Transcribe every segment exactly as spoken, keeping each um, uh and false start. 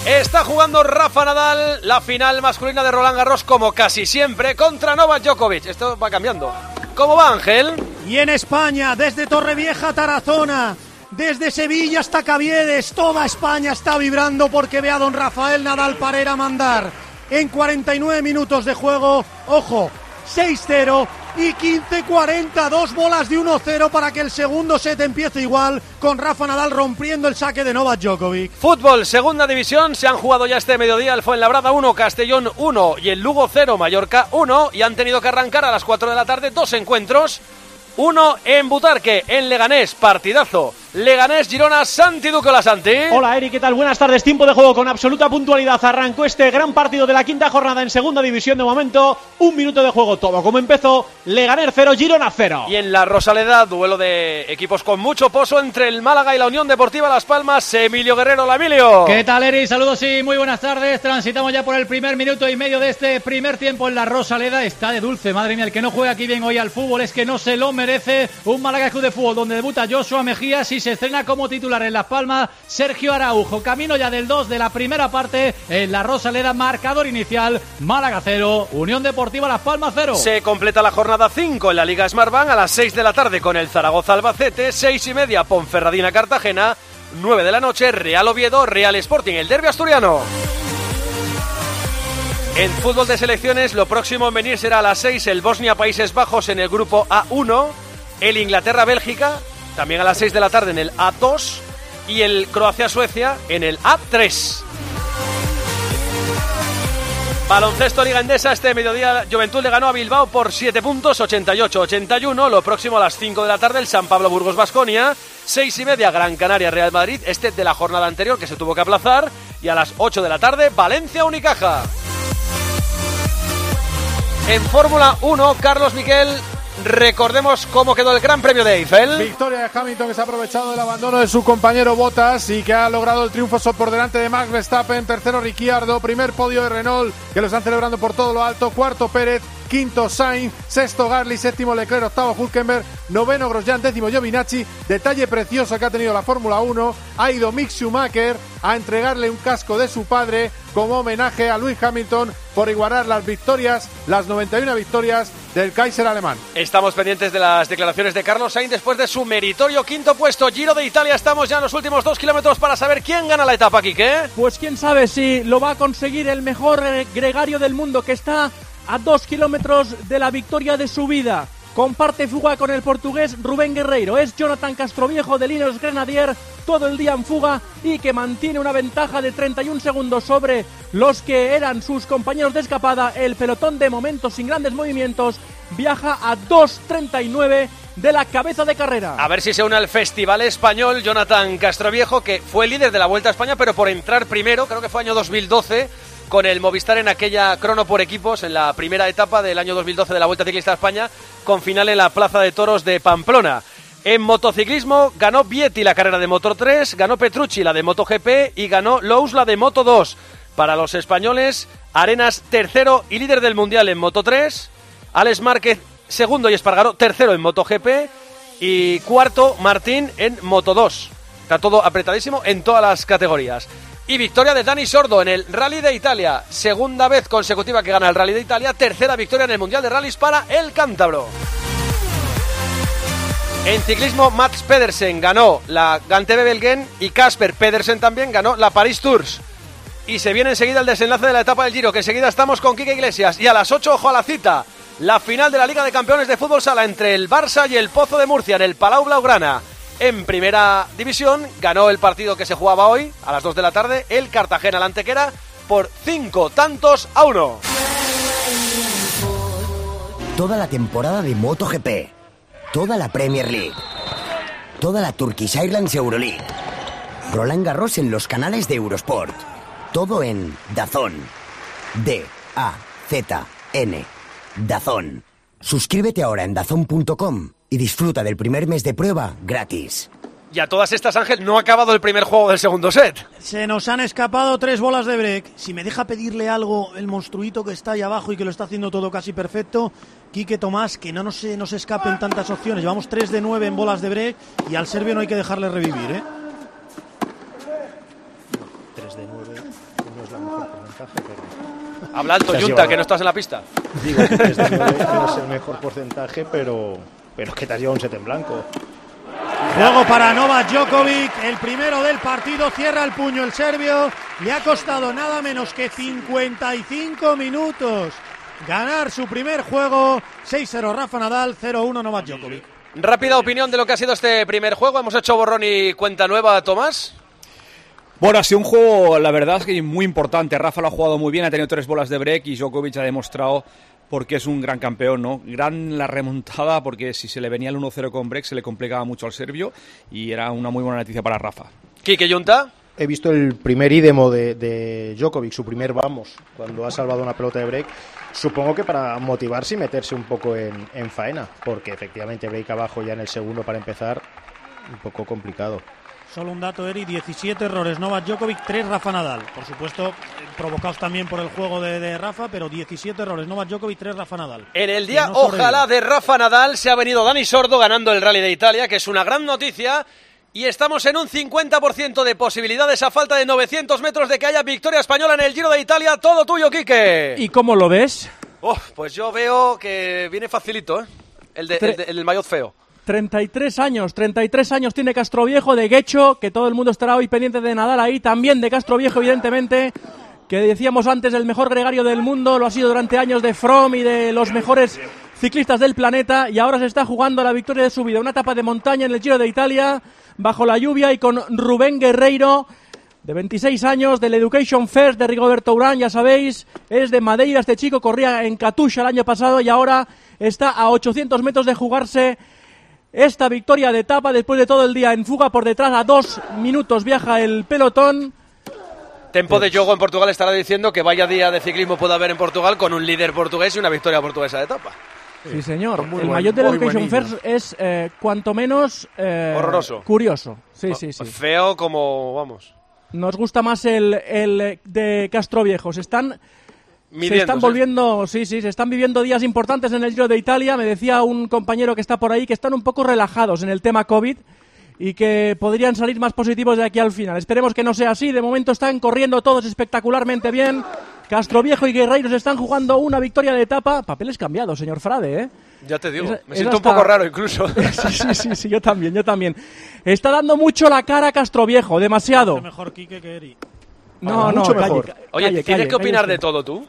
Está jugando Rafa Nadal la final masculina de Roland Garros, como casi siempre, contra Novak Djokovic. Esto va cambiando. ¿Cómo va, Ángel? Y en España, desde Torrevieja a Tarazona, desde Sevilla hasta Caviedes, toda España está vibrando porque ve a don Rafael Nadal Parera mandar en cuarenta y nueve minutos de juego. Ojo, seis cero y quince cuarenta, dos bolas de uno cero para que el segundo set empiece igual, con Rafa Nadal rompiendo el saque de Novak Djokovic. Fútbol, segunda división, se han jugado ya este mediodía el Fuenlabrada uno, Castellón uno y el Lugo cero, Mallorca uno, y han tenido que arrancar a las cuatro de la tarde dos encuentros. Uno en Butarque, en Leganés, partidazo. Leganés, Girona, Santi Duque. Hola, Santi. Hola, Eric, ¿qué tal? Buenas tardes. Tiempo de juego con absoluta puntualidad. Arrancó este gran partido de la quinta jornada en segunda división. De momento, un minuto de juego, todo como empezó. Leganés cero, Girona cero. Y en la Rosaleda, duelo de equipos con mucho pozo entre el Málaga y la Unión Deportiva Las Palmas. Emilio Guerrero. Hola, Emilio. ¿Qué tal, Eric? Saludos y muy buenas tardes. Transitamos ya por el primer minuto y medio de este primer tiempo en la Rosaleda. Está de dulce, madre mía. El que no juega aquí bien hoy al fútbol es que no se lo merece. Un Málaga Club de Fútbol donde debuta Joshua Mejías y se estrena como titular en Las Palmas Sergio Araujo. Camino ya del dos de la primera parte en la Rosaleda. Marcador inicial: Málaga cero, Unión Deportiva Las Palmas cero. Se completa la jornada cinco en la Liga Smartbank a las seis de la tarde con el Zaragoza Albacete, seis y media Ponferradina Cartagena, nueve de la noche Real Oviedo Real Sporting, el derbi asturiano. En fútbol de selecciones, lo próximo en venir será a las seis el Bosnia-Países Bajos en el grupo A uno, el Inglaterra-Bélgica también a las seis de la tarde en el A dos y el Croacia-Suecia en el A tres. Baloncesto Liga Endesa, este mediodía Juventud le ganó a Bilbao por siete puntos, ochenta y ocho a ochenta y uno. Lo próximo a las cinco de la tarde el San Pablo Burgos Baskonia, seis y media Gran Canaria Real Madrid, este de la jornada anterior que se tuvo que aplazar, y a las ocho de la tarde Valencia Unicaja. En Fórmula uno, Carlos Miquel, recordemos cómo quedó el Gran Premio de Eiffel. Victoria de Hamilton, que se ha aprovechado del abandono de su compañero Bottas y que ha logrado el triunfo por delante de Max Verstappen. Tercero Ricciardo, primer podio de Renault, que lo están celebrando por todo lo alto. Cuarto Pérez, quinto Sainz, sexto Gasly, séptimo Leclerc, octavo Hülkenberg, noveno Grosjean, décimo Giovinazzi. Detalle precioso que ha tenido la Fórmula uno, ha ido Mick Schumacher a entregarle un casco de su padre como homenaje a Lewis Hamilton por igualar las victorias, las noventa y una victorias del Kaiser alemán. Estamos pendientes de las declaraciones de Carlos Sainz después de su meritorio quinto puesto. Giro de Italia, estamos ya en los últimos dos kilómetros para saber quién gana la etapa, Quique. Pues quién sabe si lo va a conseguir el mejor gregario del mundo, que está a dos kilómetros de la victoria de su vida. Comparte fuga con el portugués Rubén Guerreiro. Es Jonathan Castroviejo de Ineos Grenadier, todo el día en fuga y que mantiene una ventaja de treinta y un segundos sobre los que eran sus compañeros de escapada. El pelotón, de momento sin grandes movimientos, viaja a dos treinta y nueve de la cabeza de carrera. A ver si se une al Festival Español Jonathan Castroviejo, que fue líder de la Vuelta a España, pero por entrar primero, creo que fue año dos mil doce, con el Movistar en aquella crono por equipos, en la primera etapa del año dos mil doce de la Vuelta Ciclista a España, con final en la Plaza de Toros de Pamplona. En motociclismo ganó Vietti la carrera de Moto tres, ganó Petrucci la de MotoGP y ganó Lous la de Moto dos. Para los españoles, Arenas tercero y líder del Mundial en Moto tres, Alex Márquez segundo y Espargaró tercero en MotoGP y cuarto Martín en Moto dos. Está todo apretadísimo en todas las categorías. Y victoria de Dani Sordo en el Rally de Italia, segunda vez consecutiva que gana el Rally de Italia, tercera victoria en el Mundial de Rallys para el cántabro. En ciclismo, Mats Pedersen ganó la Gantebe Belgen y Casper Pedersen también ganó la Paris Tours. Y se viene enseguida el desenlace de la etapa del Giro, que enseguida estamos con Quique Iglesias. Y a las ocho, ojo a la cita, la final de la Liga de Campeones de Fútbol Sala entre el Barça y el Pozo de Murcia en el Palau Blaugrana. En primera división ganó el partido que se jugaba hoy a las dos de la tarde el Cartagena, la Antequera, por cinco tantos a uno. Toda la temporada de MotoGP, toda la Premier League, toda la Turkish Airlines Euroleague, Roland Garros en los canales de Eurosport, todo en DAZN. D A Z N. DAZN. Suscríbete ahora en dazn punto com y disfruta del primer mes de prueba gratis. Y a todas estas, Ángel, no ha acabado el primer juego del segundo set. Se nos han escapado tres bolas de break. Si me deja pedirle algo el monstruito que está ahí abajo y que lo está haciendo todo casi perfecto, Quique Tomás, que no nos, se nos escapen tantas opciones. Llevamos tres de nueve en bolas de break y al serbio no hay que dejarle revivir, ¿eh? tres de nueve. no es la mejor porcentaje, pero... Habla alto, Junta, que no estás en la pista. Digo que tres de nueve no es el mejor porcentaje, pero, pero es que te has llevado un set en blanco. Juego para Novak Djokovic, el primero del partido, cierra el puño el serbio, le ha costado nada menos que cincuenta y cinco minutos ganar su primer juego. Seis cero Rafa Nadal, cero uno Novak Djokovic. Rápida opinión de lo que ha sido este primer juego. Hemos hecho borrón y cuenta nueva, Tomás. Bueno, ha sido un juego, la verdad es que muy importante. Rafa lo ha jugado muy bien, ha tenido tres bolas de break y Djokovic ha demostrado porque es un gran campeón, ¿no? Gran la remontada, porque si se le venía el uno cero con break se le complicaba mucho al serbio y era una muy buena noticia para Rafa. Quique, Junta. He visto el primer ídemo de, de Djokovic, su primer vamos, cuando ha salvado una pelota de break. Supongo que para motivarse y meterse un poco en, en faena, porque efectivamente break abajo ya en el segundo para empezar, un poco complicado. Solo un dato, Eri, diecisiete errores Novak Djokovic, tres Rafa Nadal. Por supuesto, provocados también por el juego de, de Rafa, pero diecisiete errores Novak Djokovic, tres Rafa Nadal. En el día, no ojalá, de Rafa Nadal se ha venido Dani Sordo ganando el Rally de Italia, que es una gran noticia. Y estamos en un cincuenta por ciento de posibilidades a falta de novecientos metros de que haya victoria española en el Giro de Italia. Todo tuyo, Quique. ¿Y cómo lo ves? Oh, pues yo veo que viene facilito, ¿eh? El, de, el, de, el del maillot feo. treinta y tres años, treinta y tres años tiene Castroviejo, de Guecho, que todo el mundo estará hoy pendiente de Nadal ahí, también de Castroviejo, evidentemente, que decíamos antes el mejor gregario del mundo, lo ha sido durante años de Froome y de los mejores ciclistas del planeta, y ahora se está jugando la victoria de su vida, una etapa de montaña en el Giro de Italia, bajo la lluvia y con Rubén Guerreiro, de veintiséis años, del Education First de Rigoberto Urán, ya sabéis, es de Madeira, este chico corría en Katusha el año pasado y ahora está a ochocientos metros de jugarse esta victoria de etapa después de todo el día en fuga por detrás. A dos minutos viaja el pelotón. Tempo de Jogo en Portugal estará diciendo que vaya día de ciclismo puede haber en Portugal con un líder portugués y una victoria portuguesa de etapa. Sí, señor. Muy el buen, maillot del Education buenillo. First es eh, cuanto menos eh, horroroso. Curioso. Sí, sí, sí. Feo como, vamos. Nos gusta más el, el de Castroviejo. Se están... Midiendo, se están volviendo, sí, sí, se están viviendo días importantes en el Giro de Italia. Me decía un compañero que está por ahí que están un poco relajados en el tema COVID y que podrían salir más positivos de aquí al final. Esperemos que no sea así. De momento están corriendo todos espectacularmente bien. Castroviejo y Guerreiro se están jugando una victoria de etapa. Papeles cambiados, señor Frade, ¿eh? Ya te digo, es, me es siento hasta... un poco raro incluso. sí, sí, sí, sí, yo también, yo también. Está dando mucho la cara a Castroviejo, demasiado. Mejor Quique que Eri. No, no, mucho calle, mejor. calle, Oye, calle, ¿tienes calle, que opinar calle de todo tú?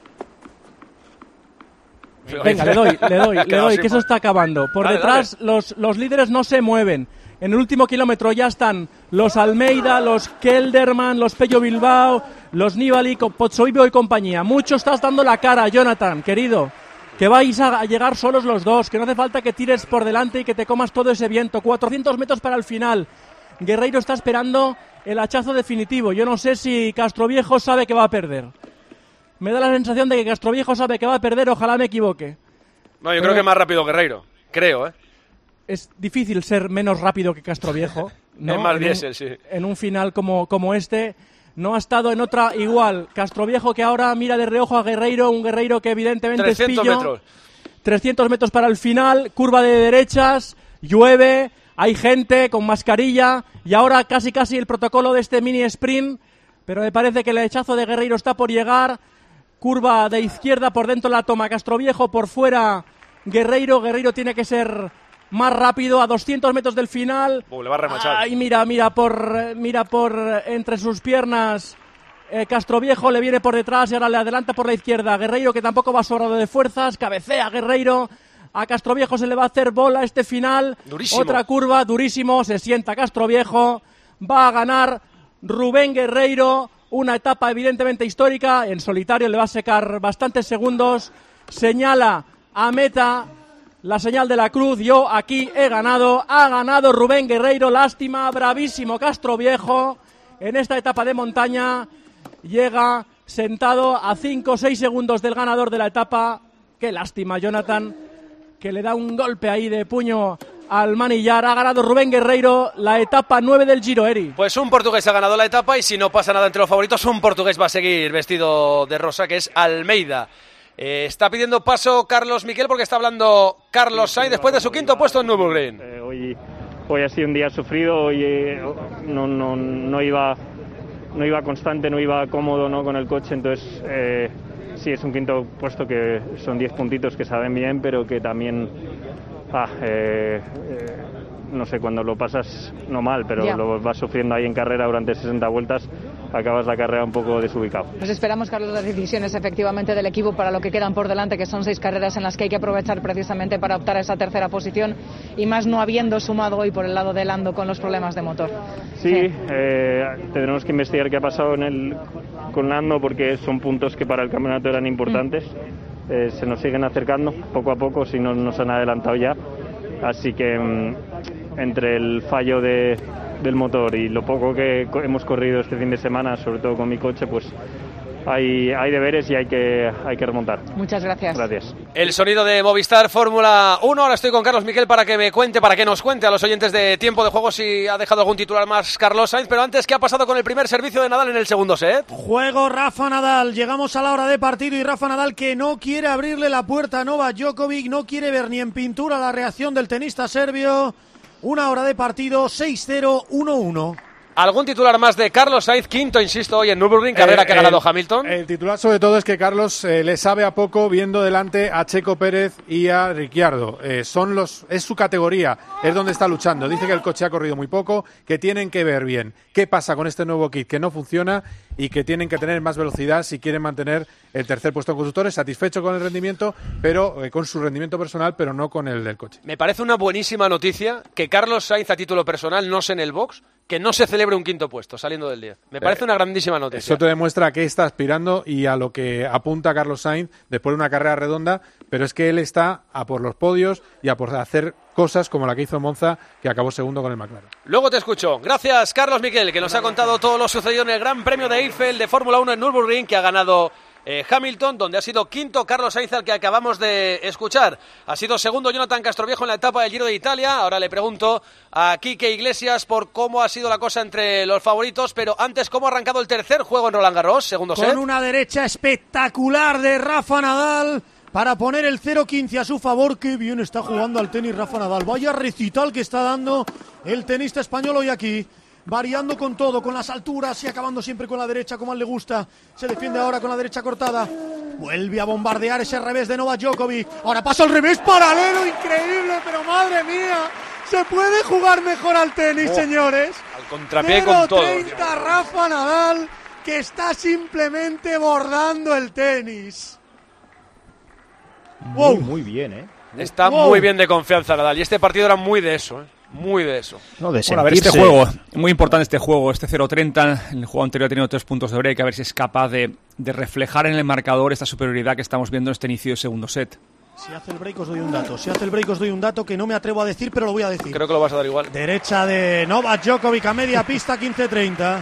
Venga, le doy, le doy, le doy, sin que eso más. está acabando. Por Dale, detrás Los, los líderes no se mueven. En el último kilómetro ya están los Almeida, los Kelderman, los Pello Bilbao, los Nibali, Pozzovivo y compañía. Mucho estás dando la cara, Jonathan, querido. Que vais a llegar solos los dos, que no hace falta que tires por delante y que te comas todo ese viento. cuatrocientos metros para el final. Guerreiro está esperando el hachazo definitivo. Yo no sé si Castroviejo sabe que va a perder. Me da la sensación de que Castroviejo sabe que va a perder, ojalá me equivoque. No, yo Pero creo que es más rápido Guerreiro. Creo, ¿eh? Es difícil ser menos rápido que Castroviejo, ¿no? Es más en diésel, un, sí. En un final como, como este, no ha estado en otra igual. Castroviejo que ahora mira de reojo a Guerreiro, un Guerreiro que evidentemente trescientos es pillo. metros. trescientos metros para el final, curva de derechas, llueve, hay gente con mascarilla y ahora casi casi el protocolo de este mini sprint, pero me parece que el hechazo de Guerreiro está por llegar. Curva de izquierda, por dentro la toma Castroviejo, por fuera Guerreiro. Guerreiro tiene que ser más rápido, a doscientos metros del final. Uh, le va a remachar. Ay, mira, mira por, mira por entre sus piernas eh, Castroviejo, le viene por detrás y ahora le adelanta por la izquierda. Guerreiro, que tampoco va sobrado de fuerzas, cabecea Guerreiro. A Castroviejo se le va a hacer bola este final. Durísimo. Otra curva, durísimo, se sienta Castroviejo. Va a ganar Rubén Guerreiro. Una etapa evidentemente histórica, en solitario le va a secar bastantes segundos, señala a meta la señal de la cruz, yo aquí he ganado, ha ganado Rubén Guerreiro, lástima, bravísimo Castroviejo, en esta etapa de montaña, llega sentado a cinco o seis segundos del ganador de la etapa, qué lástima Jonathan, que le da un golpe ahí de puño al manillar. Ha ganado Rubén Guerreiro la etapa nueve del Giro, Eri. Pues un portugués ha ganado la etapa y si no pasa nada entre los favoritos, un portugués va a seguir vestido de rosa, que es Almeida. Eh, está pidiendo paso Carlos Miquel porque está hablando Carlos Sainz después de su quinto puesto en Nürburgring. Eh, hoy, hoy ha sido un día sufrido, hoy eh, no, no, no iba no iba constante, no iba cómodo, ¿no?, con el coche, entonces eh, sí, es un quinto puesto que son diez puntitos que saben bien, pero que también, ah, eh, eh, no sé, cuando lo pasas no mal, pero yeah. lo vas sufriendo ahí en carrera durante sesenta vueltas, acabas la carrera un poco desubicado. Pues esperamos, Carlos, las decisiones efectivamente del equipo para lo que quedan por delante, que son seis carreras en las que hay que aprovechar precisamente para optar a esa tercera posición, y más no habiendo sumado hoy por el lado de Lando con los problemas de motor. Sí, sí. Eh, tendremos que investigar qué ha pasado en el, con Lando, porque son puntos que para el campeonato eran importantes. Mm. Eh, se nos siguen acercando poco a poco, si no nos han adelantado ya. Así que mmm, entre el fallo de, del motor y lo poco que hemos corrido este fin de semana, sobre todo con mi coche, pues hay, hay deberes y hay que, hay que remontar. Muchas gracias. Gracias. El sonido de Movistar Fórmula uno. Ahora estoy con Carlos Miquel para que me cuente, para que nos cuente a los oyentes de Tiempo de Juego si ha dejado algún titular más Carlos Sainz. Pero antes, ¿qué ha pasado con el primer servicio de Nadal en el segundo set? Juego Rafa Nadal. Llegamos a la hora de partido y Rafa Nadal, que no quiere abrirle la puerta a Novak Djokovic, no quiere ver ni en pintura la reacción del tenista serbio. Una hora de partido, seis cero, uno uno. ¿Algún titular más de Carlos Sainz? Quinto, insisto, hoy en Nürburgring, carrera eh, que ha ganado el, Hamilton. El titular sobre todo es que Carlos eh, le sabe a poco viendo delante a Checo Pérez y a Ricciardo. Eh, son los, es su categoría, es donde está luchando. Dice que el coche ha corrido muy poco, que tienen que ver bien qué pasa con este nuevo kit que no funciona y que tienen que tener más velocidad si quieren mantener el tercer puesto en constructores. Satisfecho con el rendimiento, pero eh, con su rendimiento personal, pero no con el del coche. Me parece una buenísima noticia que Carlos Sainz a título personal no se en el box, que no se celebre un quinto puesto saliendo del diez. Me parece una grandísima noticia. Eso te demuestra a qué está aspirando y a lo que apunta Carlos Sainz después de una carrera redonda, pero es que él está a por los podios y a por hacer cosas como la que hizo en Monza, que acabó segundo con el McLaren. Luego te escucho. Gracias, Carlos Miquel, que nos ha contado todo lo sucedido en el Gran Premio de Eiffel de Fórmula uno en Nürburgring, que ha ganado Eh, Hamilton, donde ha sido quinto Carlos Sainz, al que acabamos de escuchar. Ha sido segundo Jonathan Castroviejo en la etapa del Giro de Italia. Ahora le pregunto a Quique Iglesias por cómo ha sido la cosa entre los favoritos, pero antes, ¿cómo ha arrancado el tercer juego en Roland Garros? Segundo set. Con una derecha espectacular de Rafa Nadal para poner el cero quince a su favor. Qué bien está jugando al tenis Rafa Nadal. Vaya recital que está dando el tenista español hoy aquí. Variando con todo, con las alturas y acabando siempre con la derecha como a él le gusta. Se defiende ahora con la derecha cortada. Vuelve a bombardear ese revés de Novak Djokovic. Ahora pasa el revés paralelo, increíble, pero madre mía. Se puede jugar mejor al tenis, oh, señores. Al contrapié con todo. cero treinta Rafa Nadal, que está simplemente bordando el tenis. Muy, wow. muy bien, ¿eh? Está wow. muy bien de confianza Nadal. Y este partido era muy de eso, ¿eh? Muy de eso. No, de bueno, a ver, este juego, muy importante este juego, este cero treinta, en el juego anterior ha tenido tres puntos de break, a ver si es capaz de, de reflejar en el marcador esta superioridad que estamos viendo en este inicio de segundo set. Si hace el break os doy un dato, si hace el break os doy un dato que no me atrevo a decir, pero lo voy a decir. Creo que lo vas a dar igual. Derecha de Novak Djokovic a media pista, quince treinta.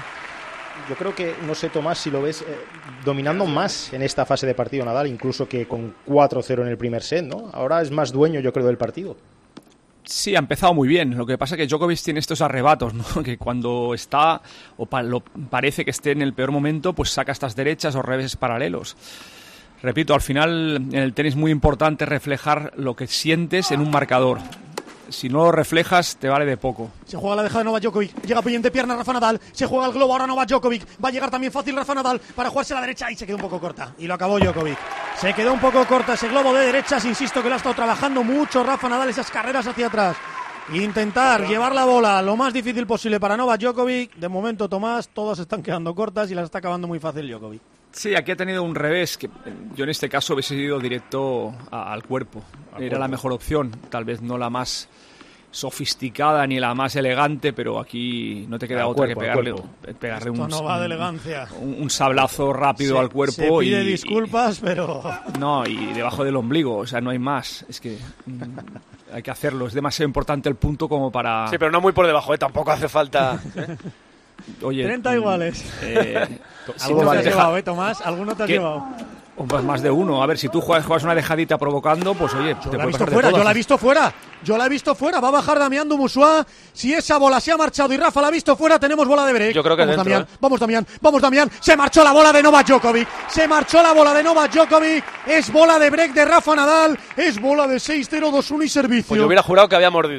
Yo creo que, no sé, Tomás, si lo ves eh, dominando más en esta fase de partido Nadal, incluso que con cuatro cero en el primer set, ¿no? Ahora es más dueño, yo creo, del partido. Sí, ha empezado muy bien. Lo que pasa es que Djokovic tiene estos arrebatos, ¿no? Que cuando está, o pa- lo, parece que esté en el peor momento, pues saca estas derechas o reveses paralelos. Repito, al final en el tenis es muy importante reflejar lo que sientes en un marcador. Si no lo reflejas, te vale de poco. Se juega la deja de Novak Djokovic. Llega bien de pierna Rafa Nadal. Se juega el globo ahora Novak Djokovic. Va a llegar también fácil Rafa Nadal para jugarse a la derecha y se quedó un poco corta. Y lo acabó Djokovic. Se quedó un poco corta ese globo de derechas. Insisto que lo ha estado trabajando mucho Rafa Nadal, esas carreras hacia atrás. Intentar llevar la bola lo más difícil posible para Novak Djokovic. De momento, Tomás, todas están quedando cortas y las está acabando muy fácil Djokovic. Sí, aquí ha tenido un revés que yo en este caso hubiese ido directo a, al cuerpo. Al Era cuerpo. La mejor opción, tal vez no la más sofisticada ni la más elegante, pero aquí no te queda al otra cuerpo, que pegarle, pegarle un, no va de elegancia. un, un sablazo rápido se, al cuerpo. Se pide y, disculpas, y, pero... No, y debajo del ombligo, o sea, no hay más. Es que mm, hay que hacerlo, es demasiado importante el punto como para... Sí, pero no muy por debajo, ¿eh? Tampoco hace falta... ¿eh? Oye, treinta iguales. Eh, ¿Alguno te has llevado, eh, Tomás? ¿Alguno te has ¿Qué? llevado? Pues más de uno. A ver, si tú juegas, juegas una dejadita provocando, pues oye, yo te la puede he visto pasar fuera, de yo la he visto fuera, yo la he visto fuera. Va a bajar Damián Dumussuá. Si esa bola se ha marchado y Rafa la ha visto fuera, tenemos bola de break. Yo creo que vamos, dentro, Damián, ¿eh? vamos, Damián, vamos, Damián. Se marchó la bola de Novak Djokovic. Se marchó la bola de Novak Djokovic. Es bola de break de Rafa Nadal. Es bola de seis cero dos uno y servicio. Pues yo hubiera jurado que había mordido, ¿eh?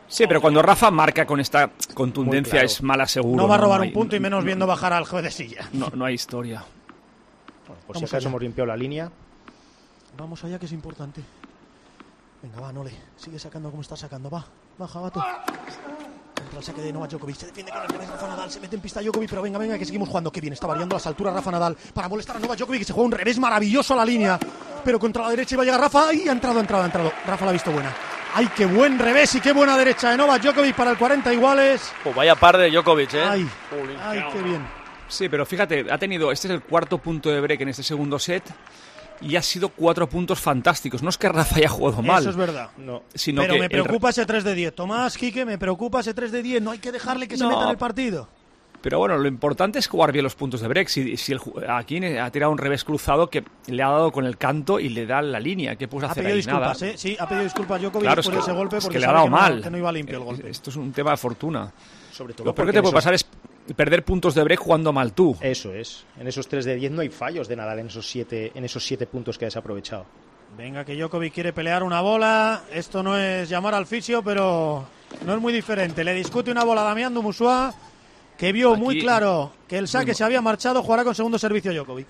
Sí, pero cuando Rafa marca con esta contundencia claro. es mala seguro. No va a robar no un hay, punto y menos no, viendo bajar al juez de silla. No, no hay historia. Bueno, por si acaso hemos limpiado la línea. Vamos allá, que es importante. Venga, va, Nole. Sigue sacando como está sacando. Va, baja, vato. Contra el saque de Novak Djokovic. Se defiende con el revés Rafa Nadal. Se mete en pista Djokovic, pero venga, venga, que seguimos jugando. Qué bien, está variando las alturas Rafa Nadal para molestar a Novak Djokovic, que se juega un revés maravilloso a la línea. Pero contra la derecha iba a llegar Rafa. Y ha entrado, ha entrado, ha entrado. Rafa la ha visto buena. ¡Ay, qué buen revés y qué buena derecha de Novak Djokovic para el cuarenta iguales! Oh, vaya par de Djokovic, ¿eh? ¡Ay, ay qué bien! Sí, pero fíjate, ha tenido... Este es el cuarto punto de break en este segundo set y ha sido cuatro puntos fantásticos. No es que Rafa haya jugado mal. Eso es verdad. No, sino pero que me preocupa el... ese tres de diez. Tomás, Quique, me preocupa ese tres de diez. No hay que dejarle que no. se meta en el partido. Pero bueno, lo importante es jugar bien los puntos de break. Si, si el, aquí ha tirado un revés cruzado que le ha dado con el canto y le da la línea. ¿Qué puedes hacer ahí? Disculpas, Nada. ¿eh? Sí, ha pedido disculpas Djokovic claro, por es que, ese golpe porque es que le ha dado que mal. No, que no iba limpio el golpe. Esto es un tema de fortuna. Sobre todo lo peor que te puede pasar es perder puntos de break jugando mal tú. Eso es. En esos tres de diez no hay fallos de Nadal en esos siete, en esos siete puntos que ha desaprovechado. Venga, que Djokovic quiere pelear una bola. Esto no es llamar al fisio, pero no es muy diferente. Le discute una bola a Damián Dumusua, que vio Aquí, muy claro que el saque se había marchado. Jugará con segundo servicio Djokovic.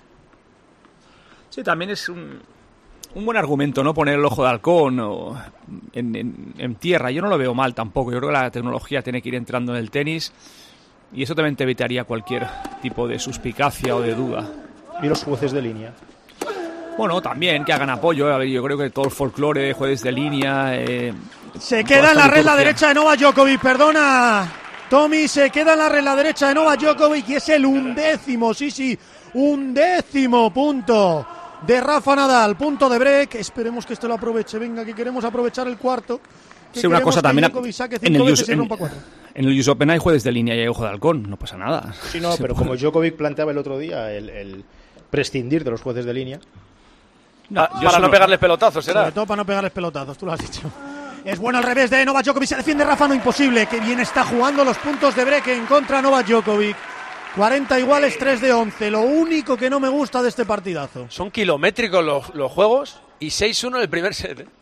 Sí, también es un, un buen argumento, ¿no? Poner el ojo de halcón o en, en, en tierra. Yo no lo veo mal tampoco. Yo creo que la tecnología tiene que ir entrando en el tenis y eso también te evitaría cualquier tipo de suspicacia o de duda. ¿Y los jueces de línea? Bueno, también que hagan apoyo. A ver, yo creo que todo el folclore de jueces de línea... Eh, se queda en la red la derecha de Novak Djokovic, perdona... Tommy, se queda en la red la derecha de Novak Djokovic y es el undécimo, sí, sí, undécimo punto de Rafa Nadal, punto de break. Esperemos que esto lo aproveche, venga, que queremos aprovechar el cuarto. Sí, una cosa también, en el, US, en, en el U S Open hay jueces de línea y hay ojo de halcón, no pasa nada. Sí, no, pero como Djokovic planteaba el otro día, el, el prescindir de los jueces de línea. No, para no lo... pegarles pelotazos, ¿será? Sobre todo para no pegarles pelotazos, tú lo has dicho. Es bueno al revés de Novak Djokovic, se defiende Rafa, no imposible. Que bien está jugando los puntos de break en contra Novak Djokovic. cuarenta iguales, tres de once. Lo único que no me gusta de este partidazo. Son kilométricos los, los juegos y seis uno en el primer set, ¿eh?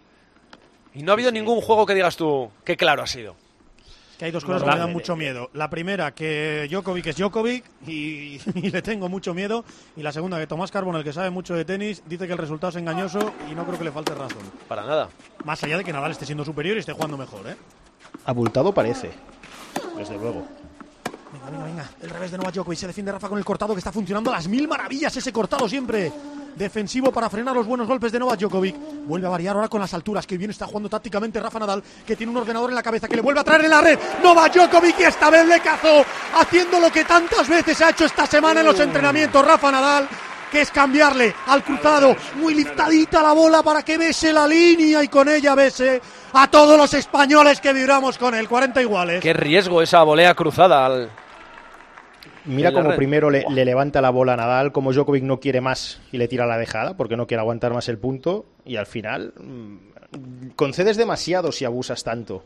Y no ha habido ningún juego que digas tú qué claro ha sido. Que hay dos cosas que me dan mucho miedo. La primera, que Djokovic es Djokovic y, y le tengo mucho miedo. Y la segunda, que Tomás Carbon, el que sabe mucho de tenis, dice que el resultado es engañoso y no creo que le falte razón. Para nada. Más allá de que Nadal esté siendo superior y esté jugando mejor, ¿eh? Abultado parece, desde luego. Venga, venga, venga. El revés de Novak Djokovic. Se defiende Rafa con el cortado que está funcionando a las mil maravillas. Ese cortado siempre defensivo para frenar los buenos golpes de Novak Djokovic. Vuelve a variar ahora con las alturas. Que bien está jugando tácticamente Rafa Nadal, que tiene un ordenador en la cabeza que le vuelve a traer en la red. Novak Djokovic, y esta vez le cazó, haciendo lo que tantas veces ha hecho esta semana en los entrenamientos Rafa Nadal, que es cambiarle al cruzado, muy liftadita la bola para que bese la línea y con ella bese a todos los españoles que vibramos con él. cuarenta iguales. Qué riesgo esa volea cruzada al... Mira cómo primero le, le levanta la bola a Nadal, como Djokovic no quiere más y le tira la dejada porque no quiere aguantar más el punto, y al final mmm, concedes demasiado si abusas tanto.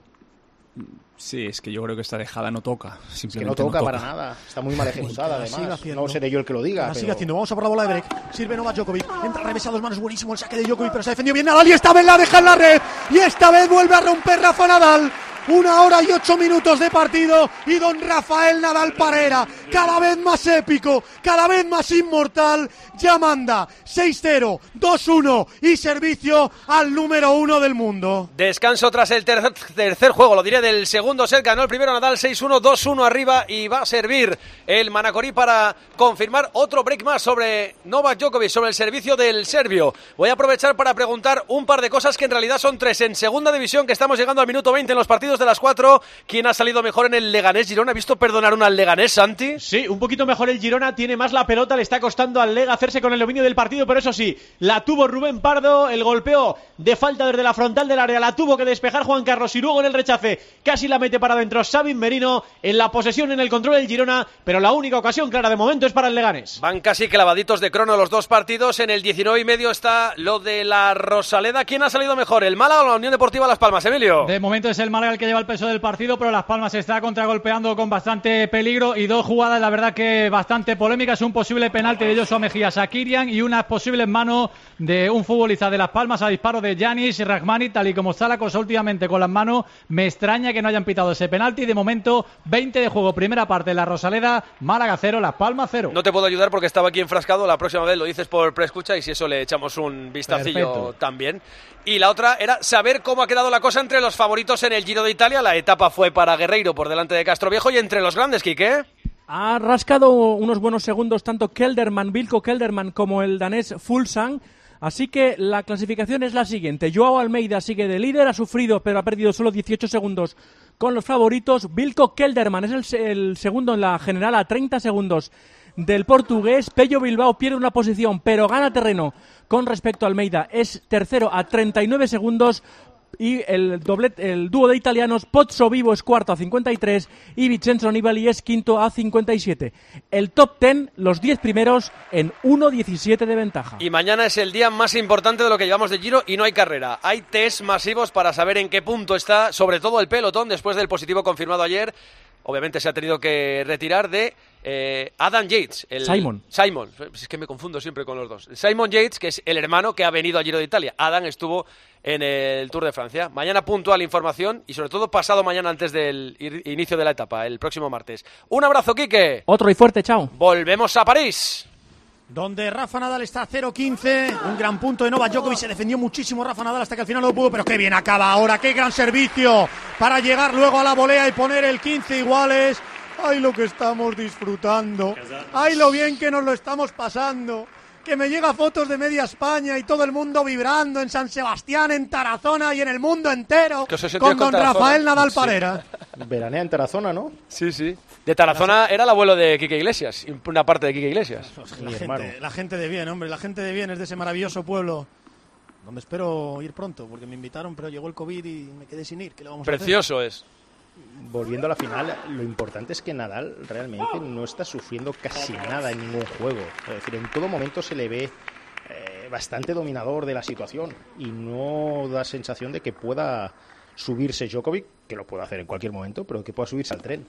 Sí, es que yo creo que esta dejada no toca. Simplemente es que no toca, no toca para nada. Está muy mal ejecutada, además. No seré yo el que lo diga. La pero... sigue haciendo. Vamos a por la bola de break. Sirve Novak Djokovic. Entra revés a dos manos. Buenísimo el saque de Djokovic, pero se ha defendido bien Nadal. Y esta vez la deja en la red. Y esta vez vuelve a romper Rafa Nadal. Una hora y ocho minutos de partido y don Rafael Nadal Parera, cada vez más épico, cada vez más inmortal, ya manda seis cero, dos uno y servicio al número uno del mundo. Descanso tras el tercer, tercer juego, lo diré, del segundo set. Ganó el primero Nadal seis uno, dos uno arriba y va a servir el Manacorí para confirmar otro break más sobre Novak Djokovic, sobre el servicio del serbio. Voy a aprovechar para preguntar un par de cosas que en realidad son tres. En segunda división, que estamos llegando al minuto veinte en los partidos de las cuatro, ¿quién ha salido mejor en el Leganés Girona? ¿Ha visto perdonar una al Leganés, Santi? Sí, un poquito mejor el Girona, tiene más la pelota, le está costando al Lega hacerse con el dominio del partido, pero eso sí, la tuvo Rubén Pardo, el golpeo de falta desde la frontal del área, la tuvo que despejar Juan Carlos y luego en el rechace casi la mete para adentro Sabin Merino, en la posesión, en el control del Girona, pero la única ocasión clara de momento es para el Leganés. Van casi clavaditos de crono los dos partidos, en el diecinueve y medio está lo de la Rosaleda. ¿Quién ha salido mejor, el Málaga o la Unión Deportiva Las Palmas, Emilio? De momento es el Málaga el que que lleva el peso del partido, pero Las Palmas se está contragolpeando con bastante peligro y dos jugadas, la verdad que bastante polémicas. Un posible penalti de Joshua Mejías a Kirian y unas posibles manos de un futbolista de Las Palmas a disparo de Yanis Rahmani. Tal y como está la cosa últimamente con las manos, me extraña que no hayan pitado ese penalti. De momento, veinte de juego, primera parte de la Rosaleda, Málaga cero, Las Palmas cero. No te puedo ayudar porque estaba aquí enfrascado, la próxima vez lo dices por preescucha y si eso le echamos un vistacillo Perfecto. También. Y la otra era saber cómo ha quedado la cosa entre los favoritos en el Giro de Italia. La etapa fue para Guerreiro por delante de Castroviejo y entre los grandes, Quique. Ha rascado unos buenos segundos tanto Kelderman, Wilco Kelderman, como el danés Fuglsang. Así que la clasificación es la siguiente. Joao Almeida sigue de líder, ha sufrido pero ha perdido solo dieciocho segundos con los favoritos. Wilco Kelderman es el, el segundo en la general a treinta segundos del portugués. Pello Bilbao pierde una posición pero gana terreno con respecto a Almeida. Es tercero a treinta y nueve segundos. Y el doblet, el dúo de italianos Pozzo Vivo es cuarto a cincuenta y tres y Vincenzo Nibali es quinto a cincuenta y siete. El top diez, los diez primeros en uno diecisiete de ventaja. Y mañana es el día más importante de lo que llevamos de Giro y no hay carrera. Hay test masivos para saber en qué punto está, sobre todo el pelotón, después del positivo confirmado ayer. Obviamente se ha tenido que retirar de eh, Adam Yates. El Simon. Simon. Es que me confundo siempre con los dos. Simon Yates, que es el hermano que ha venido al Giro de Italia. Adam estuvo en el Tour de Francia. Mañana puntual información y sobre todo pasado mañana antes del inicio de la etapa, el próximo martes. Un abrazo, Quique. Otro y fuerte, chao. Volvemos a París. Donde Rafa Nadal está a cero quince, un gran punto de Novak Djokovic, se defendió muchísimo Rafa Nadal hasta que al final no pudo, pero qué bien acaba ahora, qué gran servicio para llegar luego a la volea y poner el quince iguales. ¡Ay, lo que estamos disfrutando! ¡Ay, lo bien que nos lo estamos pasando! Que me llega fotos de media España y todo el mundo vibrando en San Sebastián, en Tarazona y en el mundo entero con don Rafael Nadal Parera. Sí. Veranea en Tarazona, ¿no? Sí, sí. De Tarazona era el abuelo de Quique Iglesias, una parte de Quique Iglesias. La gente, la gente de bien, hombre, la gente de bien es de ese maravilloso pueblo donde espero ir pronto, porque me invitaron, pero llegó el COVID y me quedé sin ir. ¿Qué le vamos a hacer? Precioso es. Volviendo a la final, lo importante es que Nadal realmente no está sufriendo casi nada en ningún juego. Es decir, en todo momento se le ve eh, bastante dominador de la situación y no da sensación de que pueda subirse Djokovic, que lo puede hacer en cualquier momento, pero que pueda subirse al tren.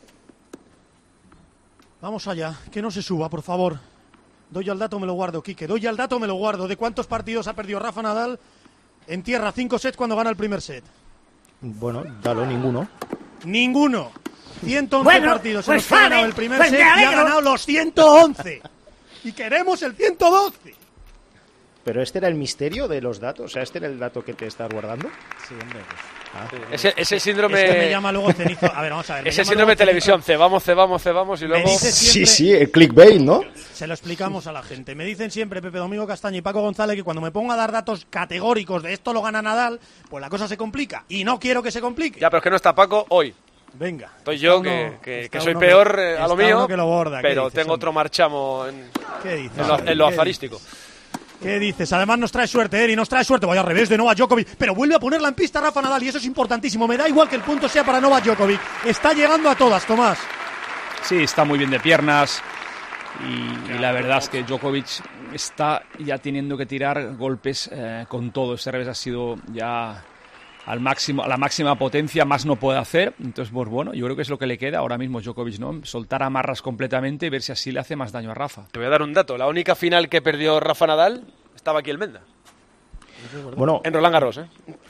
Vamos allá, que no se suba, por favor. Doy al dato, me lo guardo, Quique. Doy al dato, me lo guardo. ¿De cuántos partidos ha perdido Rafa Nadal en tierra? Cinco sets cuando gana el primer set. Bueno, dalo, ninguno. Ninguno. ciento once bueno, partidos pues en los que ha ganado el primer pues set y ha ganado los ciento once. Y queremos el ciento doce. ¿Pero este era el misterio de los datos? O sea, ¿este era el dato que te estás guardando? Sí, hombre, pues... Ah, sí. Ese, ese síndrome... Es que me llama luego Cenizo... A ver, vamos a ver. Ese síndrome de televisión, cebamos, cebamos, cebamos y luego... Siempre... Sí, sí, el clickbait, ¿no? Se lo explicamos a la gente. Me dicen siempre Pepe Domingo Castaño y Paco González que cuando me pongo a dar datos categóricos de esto lo gana Nadal, pues la cosa se complica. Y no quiero que se complique. Ya, pero es que no está Paco hoy. Venga. Estoy yo uno, que, que, que soy uno, peor eh, a lo mío, que lo borda. pero dices, tengo hombre? otro marchamo en, ¿Qué dices, en, lo, en lo azarístico. Dices? ¿Qué dices? Además nos trae suerte, Eri, nos trae suerte. Vaya al revés de Novak Djokovic, pero vuelve a ponerla en pista Rafa Nadal y eso es importantísimo. Me da igual que el punto sea para Novak Djokovic. Está llegando a todas, Tomás. Sí, está muy bien de piernas y, y la verdad es que Djokovic está ya teniendo que tirar golpes eh, con todo. Este revés ha sido ya al máximo, a la máxima potencia, más no puede hacer. Entonces, pues bueno, yo creo que es lo que le queda ahora mismo a Djokovic, ¿no? Soltar amarras completamente y ver si así le hace más daño a Rafa. Te voy a dar un dato. La única final que perdió Rafa Nadal estaba aquí el Menda. Bueno, en Roland Garros, ¿eh?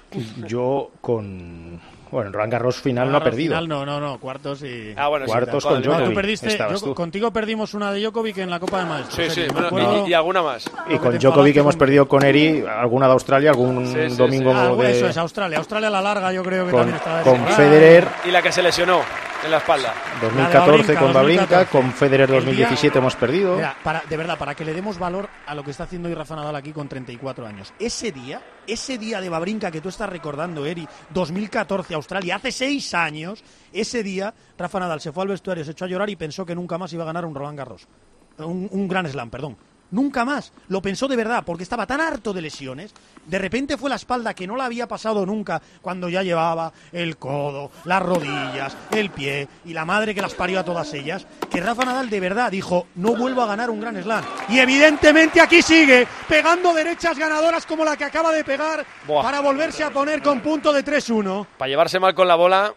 Yo con... Bueno, en Roland Garros final Roland no ha perdido. Final no, no, no, cuartos y... Ah, bueno, cuartos sí, con vale, Djokovic. Tú perdiste, yo, tú. Contigo perdimos una de Djokovic en la Copa de Maestros. Sí, sí, me bueno, acuerdo, y, y alguna más. Y con Djokovic hemos perdido con Eri, alguna de Australia, algún sí, sí, domingo sí. Ah, de... eso es, Australia. Australia a la larga yo creo que con, también estaba... con ah, Federer... Y la que se lesionó en la espalda. dos mil catorce con Wawrinka, dos mil catorce. con Federer El dos mil diecisiete día, hemos perdido. Mira, para, de verdad, para que le demos valor a lo que está haciendo hoy Rafa Nadal aquí con treinta y cuatro años. Ese día, ese día de Wawrinka que tú estás recordando, Eri, dos mil catorce Australia, hace seis años, ese día Rafa Nadal se fue al vestuario, se echó a llorar y pensó que nunca más iba a ganar un Roland Garros. Un, un Grand Slam, perdón. nunca más. Lo pensó de verdad, porque estaba tan harto de lesiones. De repente fue la espalda, que no la había pasado nunca, cuando ya llevaba el codo, las rodillas, el pie y la madre que las parió a todas ellas, que Rafa Nadal de verdad dijo, no vuelvo a ganar un Grand Slam. Y evidentemente aquí sigue, pegando derechas ganadoras como la que acaba de pegar. Buah. Para volverse a poner con punto de tres uno. Para llevarse mal con la bola...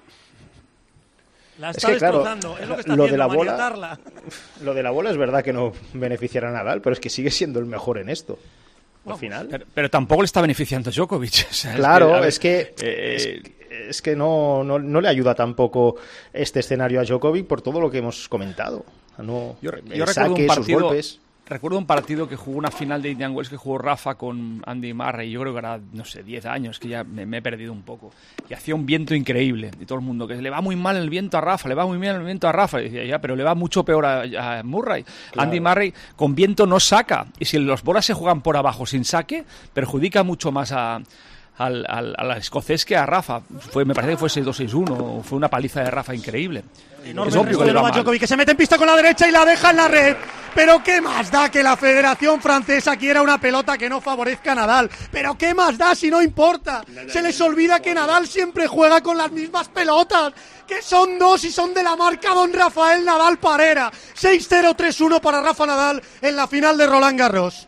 La está es que, destrozando, claro, es lo que está lo haciendo, de la bola, lo de la bola es verdad que no beneficiará a Nadal, pero es que sigue siendo el mejor en esto. Al final. Pero, pero tampoco le está beneficiando Djokovic. O sea, claro, es que, es que, eh, es, es que no, no, no le ayuda tampoco este escenario a Djokovic por todo lo que hemos comentado. No, yo yo recuerdo un partido, sus golpes. Recuerdo un partido que jugó una final de Indian Wells que jugó Rafa con Andy Murray, yo creo que era, no sé, diez años, que ya me, me he perdido un poco. Y hacía un viento increíble, y todo el mundo, que le va muy mal el viento a Rafa, le va muy bien el viento a Rafa. Y decía, ya, pero le va mucho peor a, a Murray. Claro. Andy Murray con viento no saca, y si los bolas se juegan por abajo sin saque, perjudica mucho más a... Al, al, al escocés que a Rafa. Fue, me parece que fue seis dos seis uno, fue una paliza de Rafa increíble. Enorme es obvio que de Novak Djokovic, que se mete en pista con la derecha y la deja en la red. Pero qué más da que la Federación Francesa quiera una pelota que no favorezca a Nadal. Pero qué más da si no importa. Se les olvida que Nadal siempre juega con las mismas pelotas, que son dos y son de la marca Don Rafael Nadal Parera. seis cero tres uno para Rafa Nadal en la final de Roland Garros.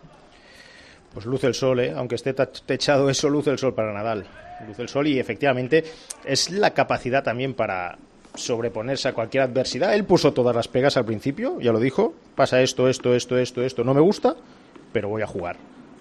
Pues luce el sol, ¿eh? Aunque esté techado eso, luce el sol para Nadal. Luce el sol y efectivamente es la capacidad también para sobreponerse a cualquier adversidad. Él puso todas las pegas al principio, ya lo dijo. Pasa esto, esto, esto, esto, esto. No me gusta, pero voy a jugar.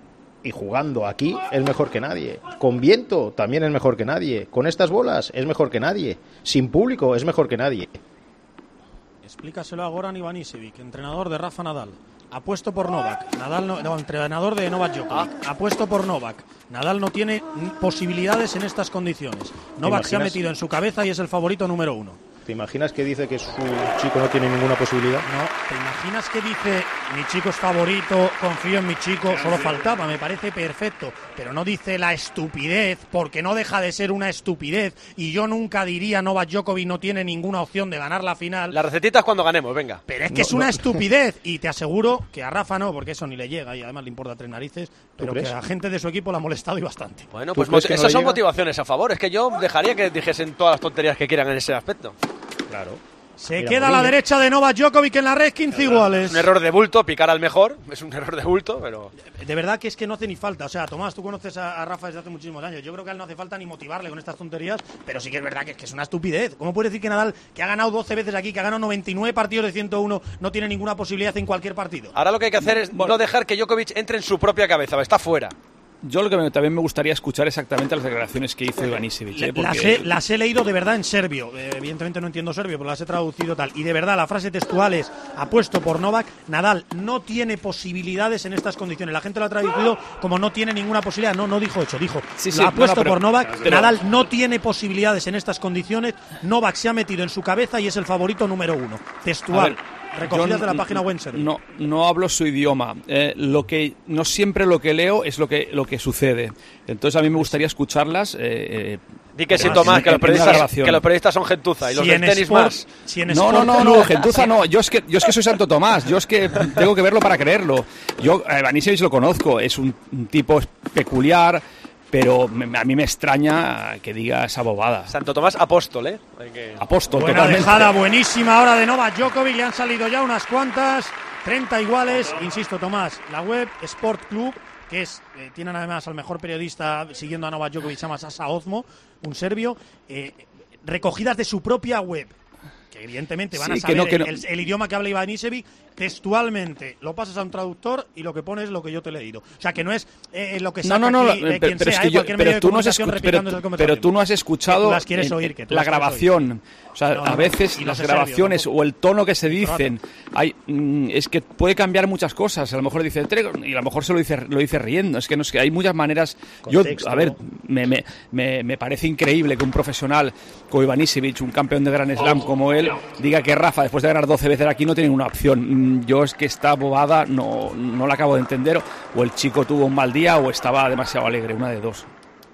Y jugando aquí es mejor que nadie. Con viento también es mejor que nadie. Con estas bolas es mejor que nadie. Sin público es mejor que nadie. Explícaselo a Goran Ivanisevic, entrenador de Rafa Nadal. Apuesto por Novak. Nadal no, no, entrenador de Novak Djokovic. Ah. Apuesto por Novak. Nadal no tiene posibilidades en estas condiciones. Novak se ha metido en su cabeza y es el favorito número uno. ¿Te imaginas que dice que su chico no tiene ninguna posibilidad? No, ¿te imaginas que dice mi chico es favorito, confío en mi chico? Solo faltaba, me parece perfecto. Pero no dice la estupidez, porque no deja de ser una estupidez. Y yo nunca diría Novak Djokovic no tiene ninguna opción de ganar la final. La recetita es cuando ganemos, venga. Pero es que no, es una no. estupidez. Y te aseguro que a Rafa no, porque eso ni le llega y además le importa tres narices. Pero que a gente de su equipo la ha molestado y bastante. Bueno, pues esas no son llega? motivaciones a favor. Es que yo dejaría que dijesen todas las tonterías que quieran en ese aspecto. Claro. Se Mira, queda a la derecha de Novak Djokovic en la red, quince claro. iguales. Un error de bulto, picar al mejor. Es un error de bulto, pero... De verdad que es que no hace ni falta. O sea, Tomás, tú conoces a, a Rafa desde hace muchísimos años. Yo creo que a él no hace falta ni motivarle con estas tonterías, pero sí que es verdad que es, que es una estupidez. ¿Cómo puede decir que Nadal, que ha ganado doce veces aquí, que ha ganado noventa y nueve partidos de ciento uno, no tiene ninguna posibilidad en cualquier partido? Ahora lo que hay que hacer es bueno. no dejar que Djokovic entre en su propia cabeza. Está fuera. Yo lo que me, también me gustaría escuchar exactamente las declaraciones que hizo Ivanisevic. ¿eh? Las, he, las he leído de verdad en serbio. Eh, evidentemente no entiendo serbio, pero las he traducido tal. Y de verdad, la frase textual es: apuesto por Novak. Nadal no tiene posibilidades en estas condiciones. La gente lo ha traducido como no tiene ninguna posibilidad. No, no dijo eso, dijo sí, sí, apuesto no, no, pero, por Novak. Pero, Nadal no tiene posibilidades en estas condiciones. Novak se ha metido en su cabeza y es el favorito número uno. Textual. Recogidas de la página web. No, no hablo su idioma. Eh, lo que no siempre lo que leo es lo que lo que sucede. Entonces a mí me gustaría escucharlas. Eh, Di que sí, Tomás, que los periodistas, que los periodistas son gentuza y los si del tenis sport, más. Si en no, no, no, no, gentuza no. Yo es que yo es que soy Santo Tomás. Yo es que tengo que verlo para creerlo. Yo a Ivanisevic lo conozco. Es un, un tipo peculiar. Pero me, a mí me extraña que diga esa bobada. Santo Tomás apóstol, ¿eh? Que... Apóstol, Buena totalmente. dejada, buenísima ahora de Novak Djokovic. Le han salido ya unas cuantas, treinta iguales. Insisto, Tomás, la web Sport Club, que es eh, tienen además al mejor periodista siguiendo a Novak Djokovic, se llama Sasa Ozmo, un serbio, eh, recogidas de su propia web. Que evidentemente van sí, a saber no, no. El, el idioma que habla Ivanisevic textualmente. Lo pasas a un traductor y lo que pones es lo que yo te he leído. O sea, que no es eh, lo que saca no, no, no, aquí, pero, eh, quien pero sea, es que yo, cualquier medio pero de tú no has comunicación escuch- pero, tú, pero tú no has escuchado las quieres oír, que la grabación. Oír. O sea, no, no, a veces las grabaciones serbio, o el tono que se dicen, hay, mm, es que puede cambiar muchas cosas. A lo mejor dice y a lo mejor se lo dice lo dice riendo. Es que no es que hay muchas maneras. Contexto. Yo, a ver, me, me, me, me parece increíble que un profesional como Ivanisevic, un campeón de Grand Slam como él, diga que Rafa, después de ganar doce veces aquí, no tiene ninguna opción. Yo es que esta bobada no, no la acabo de entender. O el chico tuvo un mal día o estaba demasiado alegre, una de dos.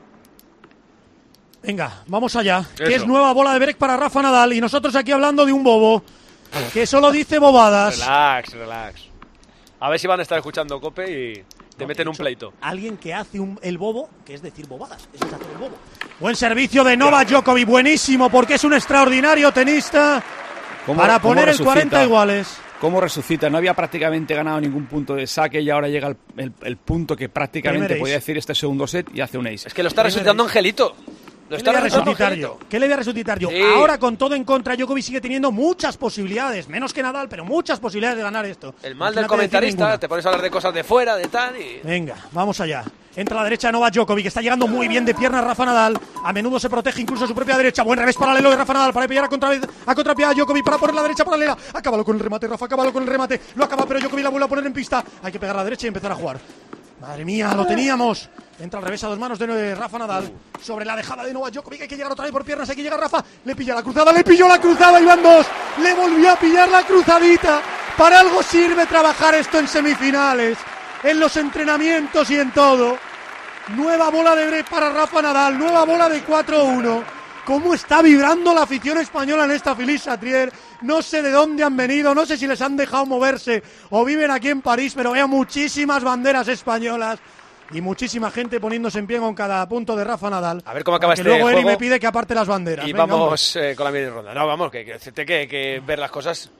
Venga, vamos allá. Eso. Que es nueva bola de break para Rafa Nadal y nosotros aquí hablando de un bobo que solo dice bobadas. Relax, relax. A ver si van a estar escuchando COPE y te no, meten un pleito. Alguien que hace un, el bobo, que es decir bobadas, eso es hacer el bobo. Buen servicio de Novak Djokovic, buenísimo, porque es un extraordinario tenista para poner el cuarenta iguales. ¿Cómo resucita? No había prácticamente ganado ningún punto de saque y ahora llega el, el, el punto que prácticamente podía decir este segundo set y hace un ace. Es que lo está resucitando Angelito. Lo ¿Qué, le voy a resucitar yo? ¿Qué le voy a resucitar yo? Sí. Ahora, con todo en contra, Djokovic sigue teniendo muchas posibilidades, menos que Nadal, pero muchas posibilidades de ganar esto. El mal del comentarista, te pones a hablar de cosas de fuera, de tal y... Venga, vamos allá. Entra a la derecha Novak Djokovic, está llegando muy bien de pierna Rafa Nadal. A menudo se protege incluso su propia derecha. Buen revés paralelo de Rafa Nadal para pillar a, contra, a contrapié a Djokovic para poner la derecha paralela. Acábalo con el remate, Rafa, acábalo con el remate. Lo acaba, pero Djokovic la vuelve a poner en pista. Hay que pegar a la derecha y empezar a jugar. Madre mía, lo teníamos. Entra al revés a dos manos de Rafa Nadal. Sobre la dejada de Novak Djokovic. Hay que llegar otra vez por piernas. Hay que llegar Rafa. Le pilla la cruzada. Le pilló la cruzada. Y van dos. Le volvió a pillar la cruzadita. Para algo sirve trabajar esto en semifinales. En los entrenamientos y en todo. Nueva bola de break para Rafa Nadal. Nueva bola de cuatro uno. ¿Cómo está vibrando la afición española en esta Feliz-Chatrier? No sé de dónde han venido, no sé si les han dejado moverse o viven aquí en París, pero veo muchísimas banderas españolas y muchísima gente poniéndose en pie con cada punto de Rafa Nadal. A ver cómo acaba este luego juego. Eri me pide que aparte las banderas. Y Venga, vamos eh, con la media ronda. No, vamos, que, que, que, que, que ver las cosas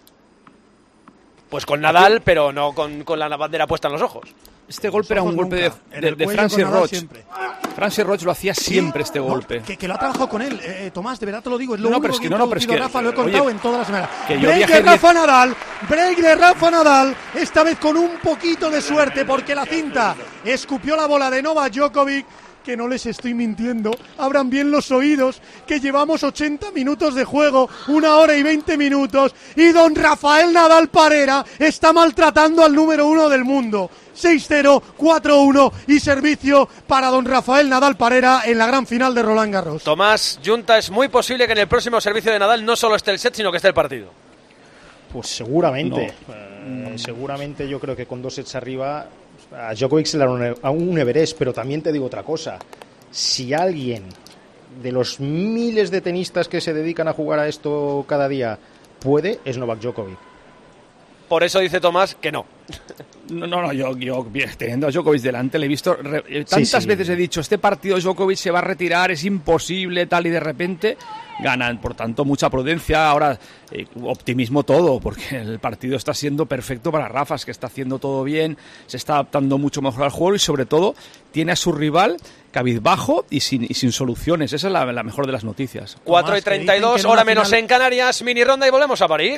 pues con Nadal, pero no con, con la bandera puesta en los ojos. Este golpe era un golpe nunca. de, de, de Francis Roch. Francis Roch lo hacía siempre este no, golpe. Que, que lo ha trabajado con él, eh, Tomás, de verdad te lo digo. Es lo no, único pero es que, que no, no, pero es que, Rafa, lo he contado oye, en toda la semana. Que yo break de Rafa diez... Nadal, break de Rafa Nadal, esta vez con un poquito de suerte, porque la cinta escupió la bola de Novak Djokovic. Que no les estoy mintiendo, abran bien los oídos, que llevamos ochenta minutos de juego, una hora y veinte minutos, y don Rafael Nadal Parera está maltratando al número uno del mundo. seis cero, cuatro uno y servicio para don Rafael Nadal Parera en la gran final de Roland Garros. Tomás Junta, es muy posible que en el próximo servicio de Nadal no solo esté el set, sino que esté el partido. Pues seguramente, no. eh, seguramente yo creo que con dos sets arriba... A Djokovic se le da a un Everest, pero también te digo otra cosa. Si alguien de los miles de tenistas que se dedican a jugar a esto cada día puede, es Novak Djokovic. Por eso dice Tomás que no. No, no, no yo, yo teniendo a Djokovic delante le he visto... Re, tantas sí, sí. veces he dicho, este partido Djokovic se va a retirar, es imposible, tal, y de repente ganan. Por tanto, mucha prudencia. Ahora, eh, optimismo todo, porque el partido está siendo perfecto para Rafa, es que está haciendo todo bien, se está adaptando mucho mejor al juego y, sobre todo, tiene a su rival cabizbajo y sin, y sin soluciones. Esa es la, la mejor de las noticias. cuatro y treinta y dos, hora menos final... en Canarias, mini ronda y volvemos a París.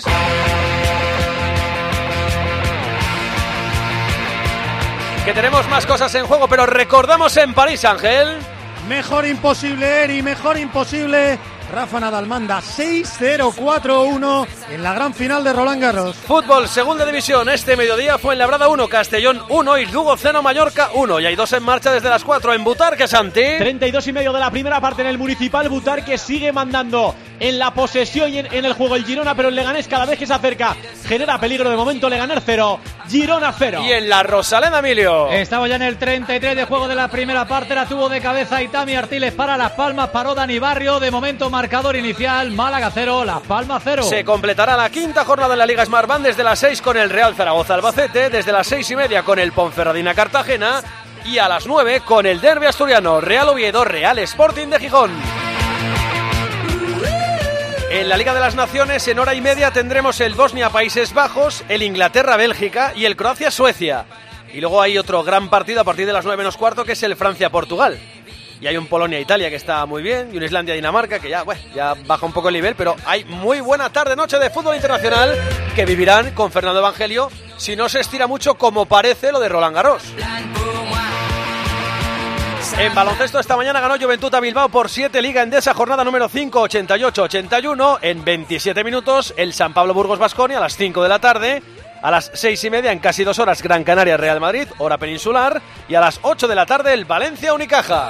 Que tenemos más cosas en juego, pero recordamos en París, Ángel. Mejor imposible, Eri, mejor imposible. Rafa Nadal manda seis cero cuatro uno en la gran final de Roland Garros. Fútbol, segunda división. Este mediodía fue en Fuenlabrada uno, Castellón uno y Lugo cero, Mallorca uno. Y hay dos en marcha desde las cuatro en Butarque, Santi. treinta y dos y medio de la primera parte en el Municipal. Butarque sigue mandando en la posesión y en, en el juego el Girona, pero el Leganés cada vez que se acerca genera peligro. De momento Leganés cero, Girona cero. Y en la Rosaleda, Emilio. Estamos ya en el treinta y tres de juego de la primera parte. La tuvo de cabeza Itami Artiles para Las Palmas, paró Dani Barrio. De momento marcador inicial, Málaga cero, Las Palmas cero. Se completará la quinta jornada en la Liga Smartbank desde las seis con el Real Zaragoza Albacete, desde las seis y media con el Ponferradina Cartagena y a las nueve con el derbi asturiano Real Oviedo Real Sporting de Gijón. En la Liga de las Naciones en hora y media tendremos el Bosnia Países Bajos, el Inglaterra Bélgica y el Croacia Suecia. Y luego hay otro gran partido a partir de las nueve menos cuarto que es el Francia Portugal. Y hay un Polonia-Italia que está muy bien, y un Islandia-Dinamarca que ya, bueno, ya baja un poco el nivel, pero hay muy buena tarde-noche de fútbol internacional que vivirán con Fernando Evangelio si no se estira mucho como parece lo de Roland Garros. En baloncesto esta mañana ganó Juventud a Bilbao por siete, Liga Endesa, jornada número cinco, ochenta y ocho ochenta y uno. En veintisiete minutos el San Pablo Burgos Baskonia a las cinco de la tarde. A las seis y media, en casi dos horas, Gran Canaria Real Madrid, hora peninsular. Y a las ocho de la tarde, el Valencia Unicaja.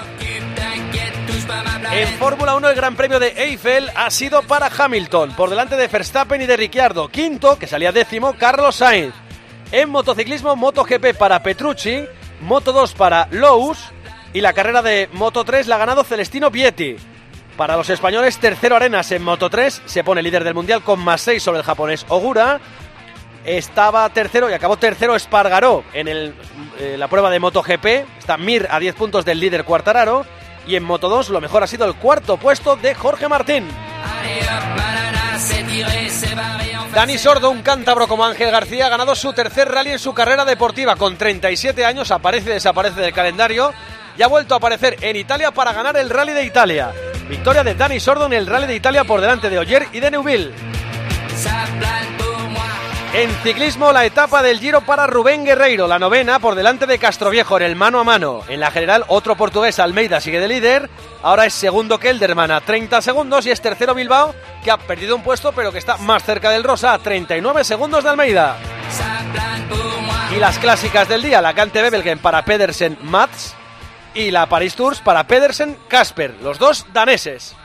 En Fórmula uno, el Gran Premio de Eiffel ha sido para Hamilton, por delante de Verstappen y de Ricciardo. Quinto, que salía décimo, Carlos Sainz. En motociclismo, MotoGP para Petrucci, Moto dos para Lowe's. Y la carrera de Moto tres la ha ganado Celestino Vietti. Para los españoles, tercero Arenas en Moto tres, se pone líder del Mundial con más seis sobre el japonés Ogura. Estaba tercero y acabó tercero Espargaró en el, eh, la prueba de MotoGP. Está Mir a diez puntos del líder Quartararo. Y en Moto dos lo mejor ha sido el cuarto puesto de Jorge Martín. Dani Sordo, un cántabro como Ángel García, ha ganado su tercer rally en su carrera deportiva. Con treinta y siete años, aparece y desaparece del calendario. Y ha vuelto a aparecer en Italia para ganar el Rally de Italia. Victoria de Dani Sordo en el Rally de Italia por delante de Ogier y de Neuville. En ciclismo, la etapa del Giro para Rubén Guerreiro, la novena por delante de Castroviejo en el mano a mano. En la general, otro portugués, Almeida, sigue de líder. Ahora es segundo Kelderman a treinta segundos y es tercero Bilbao, que ha perdido un puesto pero que está más cerca del Rosa a treinta y nueve segundos de Almeida. Y las clásicas del día, la Cante-Bebelgen para Pedersen Mats y la Paris Tours para Pedersen Casper, los dos daneses.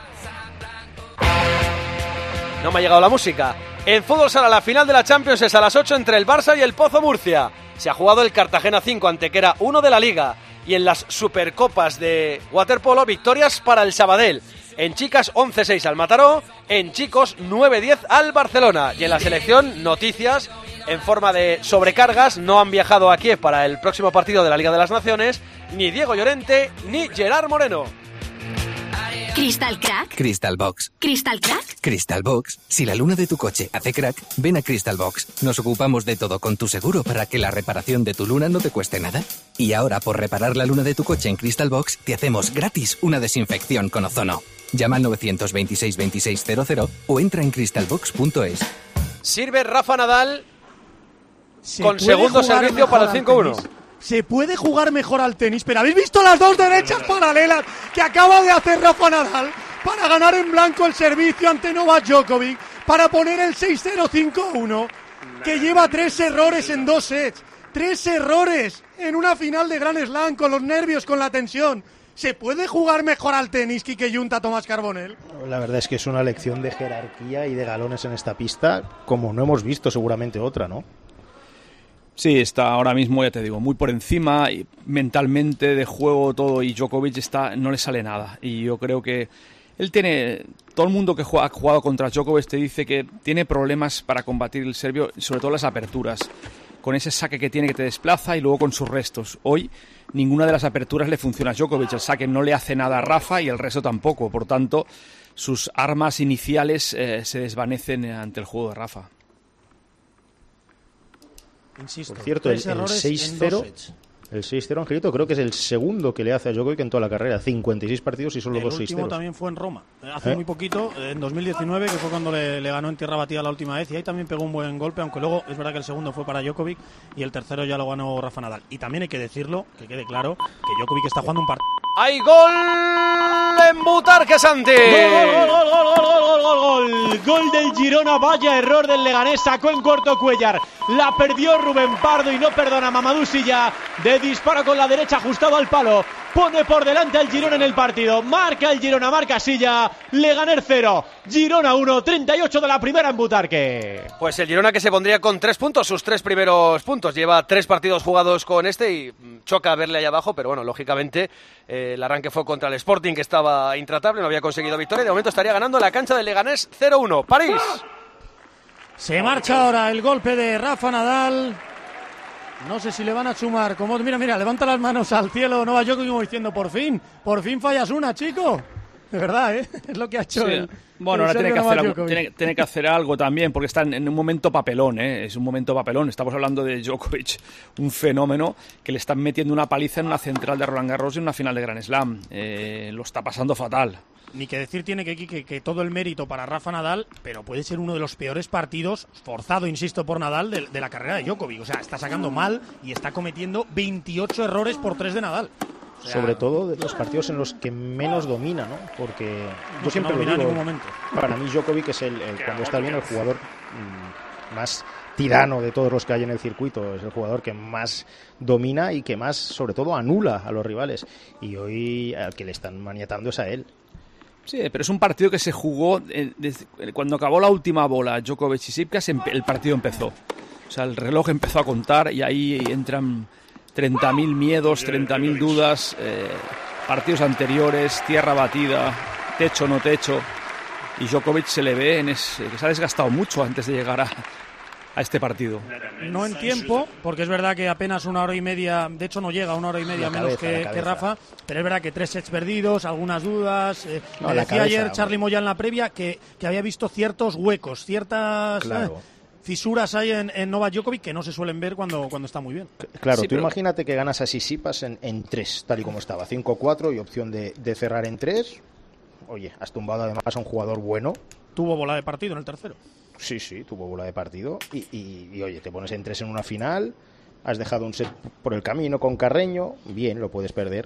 No me ha llegado la música. En fútbol sala, la final de la Champions es a las ocho entre el Barça y el Pozo Murcia. Se ha jugado el Cartagena cinco Antequera uno de la Liga. Y en las Supercopas de waterpolo, victorias para el Sabadell. En chicas, once seis al Mataró. En chicos, nueve diez al Barcelona. Y en la selección, noticias en forma de sobrecargas. No han viajado a Kiev para el próximo partido de la Liga de las Naciones ni Diego Llorente ni Gerard Moreno. ¿Crystal Crack? Crystal Box. ¿Crystal Crack? Crystal Box. Si la luna de tu coche hace crack, ven a Crystal Box. Nos ocupamos de todo con tu seguro para que la reparación de tu luna no te cueste nada. Y ahora, por reparar la luna de tu coche en Crystal Box, te hacemos gratis una desinfección con ozono. Llama al nueve dos seis, veintiséis cero cero o entra en crystal box punto es. Sirve Rafa Nadal con segundo servicio para el cinco uno. Se puede jugar mejor al tenis, pero ¿habéis visto las dos derechas paralelas que acaba de hacer Rafa Nadal para ganar en blanco el servicio ante Novak Djokovic, para poner el seis cero cinco uno, que lleva tres errores en dos sets? Tres errores en una final de Grand Slam, con los nervios, con la tensión. ¿Se puede jugar mejor al tenis, Quique Yunta, Tomás Carbonell? La verdad es que es una lección de jerarquía y de galones en esta pista, como no hemos visto seguramente otra, ¿no? Sí, está ahora mismo, ya te digo, muy por encima, y mentalmente, de juego, todo, y Djokovic está, no le sale nada. Y yo creo que él tiene, todo el mundo que juega, ha jugado contra Djokovic te dice que tiene problemas para combatir el serbio, sobre todo las aperturas, con ese saque que tiene que te desplaza y luego con sus restos. Hoy ninguna de las aperturas le funciona a Djokovic, el saque no le hace nada a Rafa y el resto tampoco, por tanto sus armas iniciales eh, se desvanecen ante el juego de Rafa. Insisto, por cierto, el, el seis cero, el seis cero, Angelito, creo que es el segundo que le hace a Djokovic en toda la carrera, cincuenta y seis partidos y solo dos seis cero. El último también fue en Roma, hace ¿Eh? muy poquito, en dos mil diecinueve, que fue cuando le, le ganó en tierra batida la última vez, y ahí también pegó un buen golpe, aunque luego es verdad que el segundo fue para Djokovic y el tercero ya lo ganó Rafa Nadal. Y también hay que decirlo, que quede claro, que Djokovic está jugando un partido. ¡Hay gol en Butarque, Santi! ¡Gol, gol, gol, gol, gol, gol, gol! Gol del Girona, vaya error del Leganés, sacó en corto Cuellar, la perdió Rubén Pardo y no perdona Mamadou Silla, de disparo con la derecha ajustado al palo, pone por delante al Girona en el partido, marca el Girona, marca Silla, Leganés cero, Girona uno, treinta y ocho de la primera en Butarque. Pues el Girona que se pondría con tres puntos, sus tres primeros puntos, lleva tres partidos jugados con este y choca verle ahí abajo, pero bueno, lógicamente eh, el arranque fue contra el Sporting, que estaba intratable, no había conseguido victoria, de momento estaría ganando en la cancha del Leganés cero uno. París. Se marcha ahora el golpe de Rafa Nadal. No sé si le van a sumar. Como, mira, mira, levanta las manos al cielo Novak Djokovic como diciendo, por fin, por fin fallas una, chico. De verdad, ¿eh? Es lo que ha hecho sí. el, Bueno, el ahora tiene que, hacer algo, tiene, tiene que hacer algo también, porque está en, en un momento papelón, ¿eh? Es un momento papelón. Estamos hablando de Djokovic, un fenómeno que le están metiendo una paliza en una central de Roland Garros y en una final de Grand Slam. Eh, lo está pasando fatal. Ni que decir tiene que, que, que todo el mérito para Rafa Nadal, pero puede ser uno de los peores partidos, forzado, insisto, por Nadal, de, de la carrera de Djokovic. O sea, está sacando mal y está cometiendo veintiocho errores por tres de Nadal. O sea, sobre todo de los partidos en los que menos domina, ¿no? Porque no yo siempre no lo digo, en ningún momento. Para mí Djokovic es el, el cuando está bien el jugador mmm, más tirano de todos los que hay en el circuito, es el jugador que más domina y que más, sobre todo, anula a los rivales. Y hoy al que le están maniatando es a él. Sí, pero es un partido que se jugó eh, desde, cuando acabó la última bola Djokovic y Tsipras, el partido empezó. O sea, el reloj empezó a contar y ahí entran treinta mil miedos, treinta mil dudas, eh, partidos anteriores, tierra batida, techo no techo, y Djokovic se le ve en ese, que se ha desgastado mucho antes de llegar a, a este partido. No en tiempo, porque es verdad que apenas una hora y media, de hecho no llega a una hora y media La menos cabeza, que, que Rafa, pero es verdad que tres sets perdidos, algunas dudas. Eh, No, me la decía cabeza, ayer hombre. Charly Moya en la previa que, que había visto ciertos huecos, ciertas Claro. eh, fisuras hay en, en Novak Djokovic que no se suelen ver cuando, cuando está muy bien. Claro, Sí, tú pero- imagínate que ganas a Sisipas en, en tres, tal y como estaba, cinco cuatro y opción de, de cerrar en tres. Oye, has tumbado además a un jugador bueno. Tuvo bola de partido en el tercero. Sí, sí, tuvo bola de partido. Y, y, y, oye, te pones en tres en una final, has dejado un set por el camino con Carreño, bien, lo puedes perder.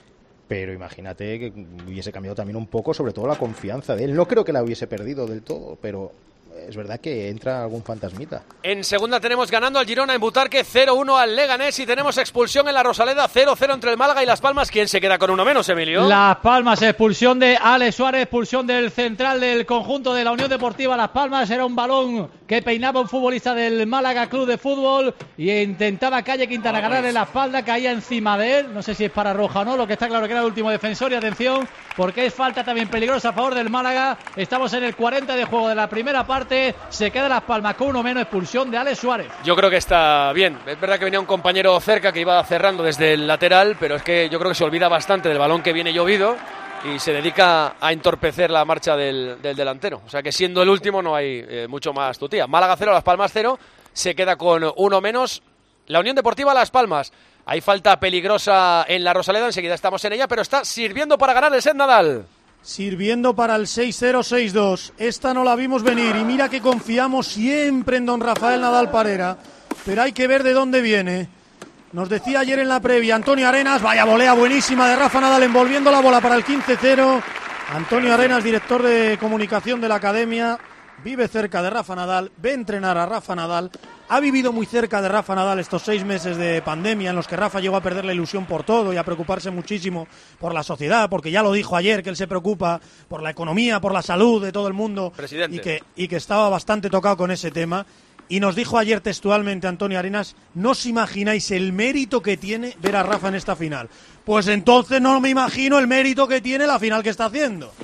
Pero imagínate que hubiese cambiado también un poco, sobre todo la confianza de él. No creo que la hubiese perdido del todo, pero es verdad que entra algún fantasmita. En segunda tenemos ganando al Girona en Butarque, cero uno al Leganés, y tenemos expulsión en la Rosaleda, cero cero entre el Málaga y Las Palmas. ¿Quién se queda con uno menos, Emilio? Las Palmas, expulsión de Alex Suárez, expulsión del central del conjunto de la Unión Deportiva Las Palmas. Era un balón que peinaba un futbolista del Málaga Club de Fútbol y intentaba Calle Quintana ganarle la espalda, caía encima de él. No sé si es para roja o no, lo que está claro que era el último defensor. Y atención, porque es falta también peligrosa a favor del Málaga. Estamos en el cuarenta de juego de la primera parte. Se queda Las Palmas con uno menos, expulsión de Alex Suárez. Yo creo que está bien. Es verdad que venía un compañero cerca que iba cerrando desde el lateral, pero es que yo creo que se olvida bastante del balón que viene llovido y se dedica a entorpecer la marcha del, del delantero. O sea que siendo el último no hay eh, mucho más tutía. Málaga cero, Las Palmas cero, se queda con uno menos. La Unión Deportiva Las Palmas. Hay falta peligrosa en la Rosaleda, enseguida estamos en ella, pero está sirviendo para ganar el set Nadal. Sirviendo para el seis cero seis dos. Esta no la vimos venir y mira que confiamos siempre en don Rafael Nadal Parera, pero hay que ver de dónde viene. Nos decía ayer en la previa Antonio Arenas, vaya volea buenísima de Rafa Nadal envolviendo la bola para el quince cero. Antonio Arenas, director de comunicación de la academia, vive cerca de Rafa Nadal, ve a entrenar a Rafa Nadal, ha vivido muy cerca de Rafa Nadal estos seis meses de pandemia en los que Rafa llegó a perder la ilusión por todo y a preocuparse muchísimo por la sociedad, porque ya lo dijo ayer que él se preocupa por la economía, por la salud de todo el mundo. Presidente. y que, y que estaba bastante tocado con ese tema. Y nos dijo ayer textualmente Antonio Arenas, no os imagináis el mérito que tiene ver a Rafa en esta final. Pues entonces no me imagino el mérito que tiene la final que está haciendo.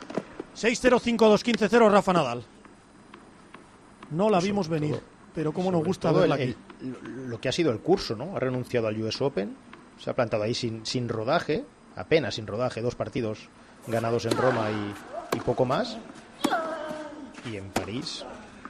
seis cero cinco dos quince cero Rafa Nadal. No la vimos venir, pero cómo nos gusta Todo verla el- aquí. el- lo que ha sido el curso, ¿no? Ha renunciado al U S Open, se ha plantado ahí sin, sin rodaje, apenas sin rodaje, dos partidos ganados en Roma y, y poco más. Y en París,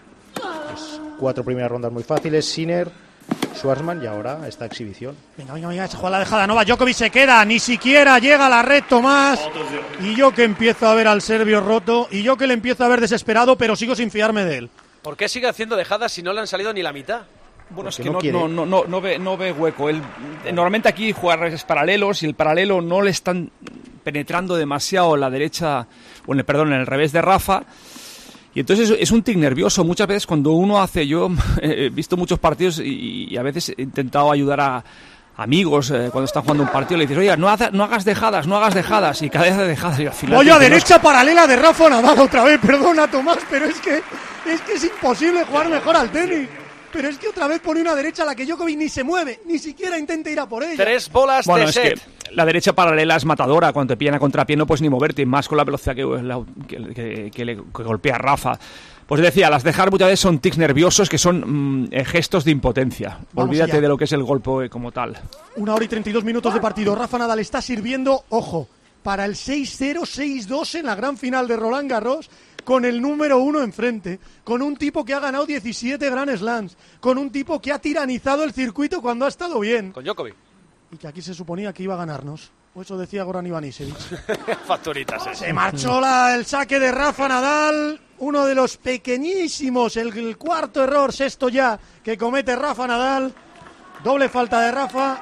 pues, cuatro primeras rondas muy fáciles, Sinner, Schwarzman y ahora esta exhibición. Venga, venga, venga, se juega la dejada Novak Djokovic, se queda, ni siquiera llega a la red Tomás. Y yo que empiezo a ver al serbio roto, y yo que le empiezo a ver desesperado, pero sigo sin fiarme de él. ¿Por qué sigue haciendo dejadas si no le han salido ni la mitad? Bueno, es Porque que no no, quiere. no, no, no, no ve, no ve hueco. Él, normalmente aquí juega reveses paralelos y el paralelo no le están penetrando demasiado en la derecha, o en el, perdón, en el revés de Rafa. Y entonces es, es un tic nervioso. Muchas veces cuando uno hace, yo he visto muchos partidos y, y a veces he intentado ayudar a amigos eh, cuando están jugando un partido, le dices, oye, no, haga- no hagas dejadas, no hagas dejadas, y cada vez hace dejadas y al final... Voy a dices, derecha paralela de Rafa Nadal otra vez, perdona Tomás, pero es que es que es imposible jugar mejor al tenis. Pero es que otra vez pone una derecha a la que Djokovic ni se mueve, ni siquiera intenta ir a por ella. Tres bolas Bueno, de es set. que la derecha paralela es matadora. Cuando te pillan a contrapié no puedes ni moverte, más con la velocidad que, la- que, que- que le que golpea Rafa. Pues decía, las dejar muchas veces son tics nerviosos que son mm, eh, gestos de impotencia. Vamos Olvídate allá. de lo que es el golpe como tal. Una hora y treinta y dos minutos de partido. Rafa Nadal está sirviendo, ojo, para el seis cero seis dos en la gran final de Roland Garros, con el número uno enfrente, con un tipo que ha ganado diecisiete Grand Slams, con un tipo que ha tiranizado el circuito cuando ha estado bien. Con Djokovic. Y que aquí se suponía que iba a ganarnos. O eso decía Goran Ivanisevic. Facturitas, eh. Se marchó la, el saque de Rafa Nadal, uno de los pequeñísimos, el, el cuarto error, sexto ya, que comete Rafa Nadal. Doble falta de Rafa.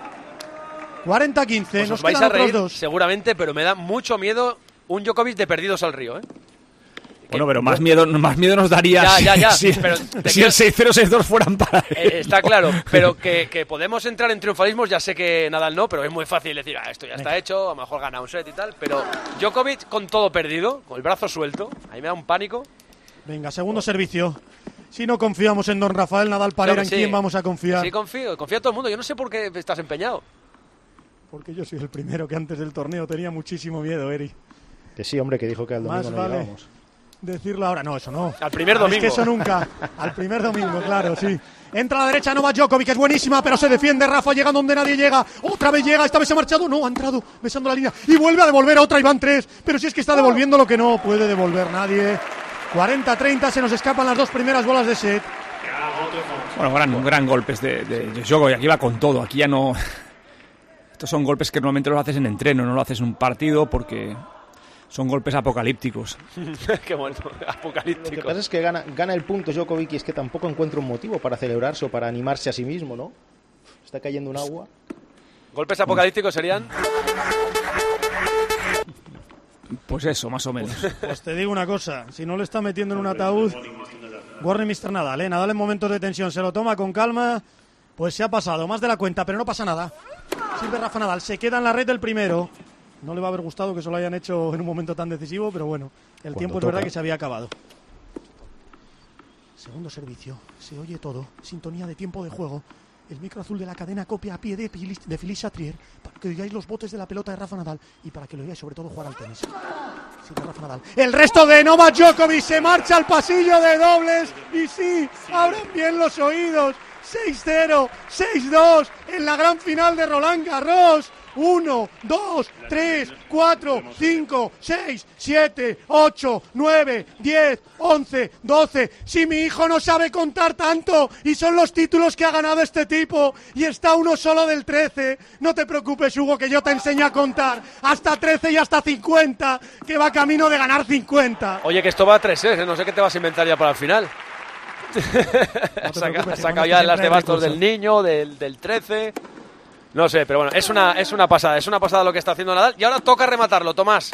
cuarenta quince, Pues nos os vais quedan a reír otros dos. seguramente, pero me da mucho miedo un Djokovic de perdidos al río, ¿eh? Bueno, pero más miedo, más miedo nos daría Ya, si, ya, ya, si- pero si te quiero- el seis cero seis dos fueran para él. Eh, está claro, pero que, que podemos entrar en triunfalismos, ya sé que Nadal no, pero es muy fácil decir, ah, esto ya está hecho, a lo mejor gana un set y tal, pero Djokovic con todo perdido, con el brazo suelto, ahí me da un pánico. Venga, segundo servicio. Si no confiamos en don Rafael Nadal Parera, ¿en Sí, quién vamos a confiar? Sí, confío, confía todo el mundo, yo no sé por qué estás empeñado. Porque yo soy el primero que antes del torneo tenía muchísimo miedo, Eri. Que sí, hombre, que dijo que al domingo Más no vale, llegábamos. decirlo ahora. No, eso no. Al primer domingo. Es que eso nunca. Al primer domingo, claro, sí. Entra a la derecha Novak Djokovic, es buenísima, pero se defiende Rafa, llega donde nadie llega. Otra vez llega, esta vez se ha marchado. No, ha entrado besando la línea y vuelve a devolver otra y van tres. Pero si es que está devolviendo lo que no puede devolver nadie. cuarenta a treinta, se nos escapan las dos primeras bolas de set. Bueno, gran, gran golpes de, de, de Djokovic. Aquí va con todo, aquí ya no... Estos son golpes que normalmente los haces en entreno, no lo haces en un partido porque son golpes apocalípticos. Qué bueno, apocalípticos. Lo que pasa es que gana, gana el punto Djokovic y es que tampoco encuentra un motivo para celebrarse o para animarse a sí mismo, ¿no? Está cayendo un agua. ¿Golpes apocalípticos serían? Pues eso, más o menos. Pues te digo una cosa, si no le está metiendo en un ataúd, Warner mister Nadal, ¿eh? Nadal en momentos de tensión se lo toma con calma, pues se ha pasado más de la cuenta, pero no pasa nada. Sirve Rafa Nadal, se queda en la red del primero. No le va a haber gustado que eso lo hayan hecho en un momento tan decisivo, pero bueno, el Cuando tiempo es toca. verdad que se había acabado. Segundo servicio, se oye todo, sintonía de tiempo de juego. El micro azul de la cadena copia a pie de, Pili- de Philippe Chatrier para que oigáis los botes de la pelota de Rafa Nadal y para que lo oigáis sobre todo jugar al tenis. Sí, de Rafa Nadal. El resto de Novak Djokovic se marcha al pasillo de dobles y sí, abran bien los oídos. seis cero, seis dos en la gran final de Roland Garros. uno, dos, tres, cuatro, cinco, seis, siete, ocho, nueve, diez, once, doce. Si mi hijo no sabe contar tanto y son los títulos que ha ganado este tipo y está uno solo del trece, no te preocupes, Hugo, que yo te enseño a contar hasta trece y hasta cincuenta, que va camino de ganar cincuenta. Oye, que esto va a tres, ¿eh? No sé qué te vas a inventar ya para el final. No Has te saca- preocupes, has que sacado conozco ya las siempre de el bastos recurso. del niño, del, del trece. No sé, pero bueno, es una, es una pasada, es una pasada lo que está haciendo Nadal. Y ahora toca rematarlo, Tomás.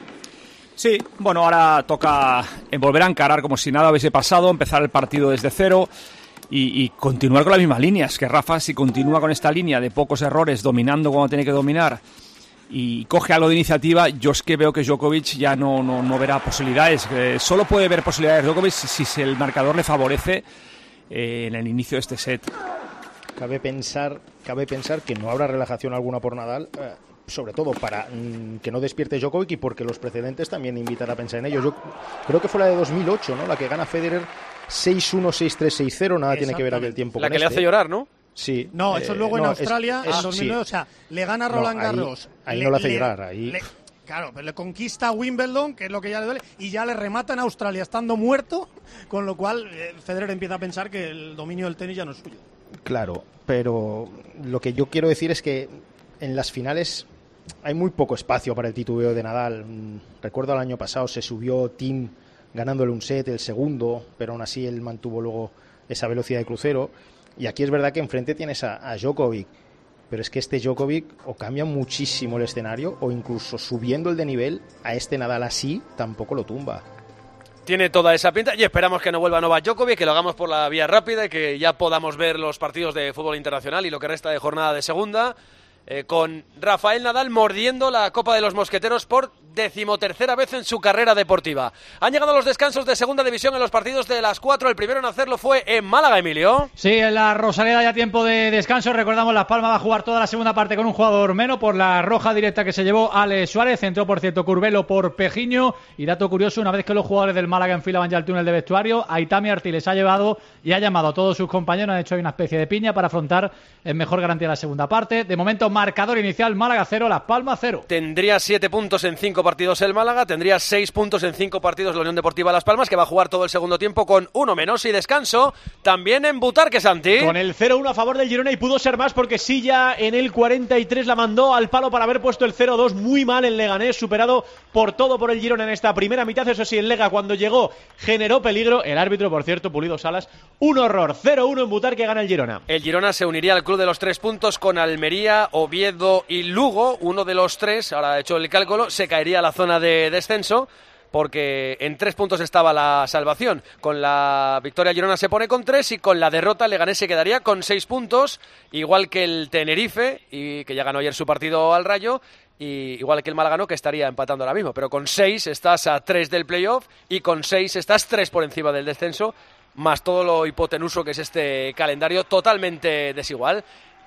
Sí, bueno, ahora toca volver a encarar como si nada hubiese pasado, empezar el partido desde cero y, y continuar con las mismas líneas. Que Rafa, si continúa con esta línea de pocos errores, dominando cuando tiene que dominar y coge algo de iniciativa, yo es que veo que Djokovic ya no, no, no verá posibilidades. Eh, solo puede ver posibilidades Djokovic si, si el marcador le favorece eh, en el inicio de este set. Cabe pensar, cabe pensar que no habrá relajación alguna por Nadal, eh, sobre todo para mm, que no despierte Djokovic y porque los precedentes también invitan a pensar en ello. Yo creo que fue la de dos mil ocho, ¿no? La que gana Federer seis uno, seis tres, seis cero, nada tiene que ver aquel tiempo La con que le este. hace llorar, ¿no? Sí. No, eso es eh, luego en no, Australia, es- es- en dos mil nueve, sí. o sea, le gana No, Roland ahí- Garros. ahí le- no lo hace le- llorar, ahí- le- claro, pero le conquista Wimbledon, que es lo que ya le duele, y ya le remata en Australia estando muerto, con lo cual eh, Federer empieza a pensar que el dominio del tenis ya no es suyo. Claro, pero lo que yo quiero decir es que en las finales hay muy poco espacio para el titubeo de Nadal. Mm, Recuerdo el año pasado se subió Tim ganándole un set, el segundo, pero aún así él mantuvo luego esa velocidad de crucero. Y aquí es verdad que enfrente tienes a, a Djokovic, pero es que este Djokovic o cambia muchísimo el escenario o incluso subiendo el de nivel a este Nadal así tampoco lo tumba. Tiene toda esa pinta y esperamos que no vuelva Novak Djokovic, que lo hagamos por la vía rápida y que ya podamos ver los partidos de fútbol internacional y lo que resta de jornada de segunda, eh, con Rafael Nadal mordiendo la Copa de los Mosqueteros por decimotercera vez en su carrera deportiva. Han llegado los descansos de segunda división en los partidos de las cuatro. El primero en hacerlo fue en Málaga, Emilio. Sí, en la Rosaleda ya tiempo de descanso. Recordamos, Las Palmas va a jugar toda la segunda parte con un jugador menos por la roja directa que se llevó Ale Suárez. Entró, por cierto, Curbelo por Pejiño. Y dato curioso, una vez que los jugadores del Málaga enfilaban ya el túnel de vestuario, Aitami Arti les ha llevado y ha llamado a todos sus compañeros. Han hecho ahí una especie de piña para afrontar en mejor garantía la segunda parte. De momento, marcador inicial, Málaga cero, Las Palmas cero. Tendría siete puntos en cinco partidos el Málaga, tendría seis puntos en cinco partidos la Unión Deportiva Las Palmas, que va a jugar todo el segundo tiempo con uno menos y descanso. También en Butarque, Santi. Con el cero uno a favor del Girona y pudo ser más porque Silla en el cuarenta y tres la mandó al palo para haber puesto el cero dos muy mal en Leganés, superado por todo por el Girona en esta primera mitad. Eso sí, en Lega cuando llegó generó peligro. El árbitro, por cierto, Pulido Salas, un horror. cero uno en Butarque, gana el Girona. El Girona se uniría al club de los tres puntos con Almería, Oviedo y Lugo. Uno de los tres, ahora he hecho el cálculo, se caería a la zona de descenso porque en tres puntos estaba la salvación. Con la victoria Girona se pone con tres y con la derrota Leganés se quedaría con seis puntos, igual que el Tenerife, y que ya ganó ayer su partido al Rayo, y igual que el Málaga, que estaría empatando ahora mismo. Pero con seis estás a tres del playoff y con seis estás tres por encima del descenso, más todo lo hipotenuso que es este calendario totalmente desigual.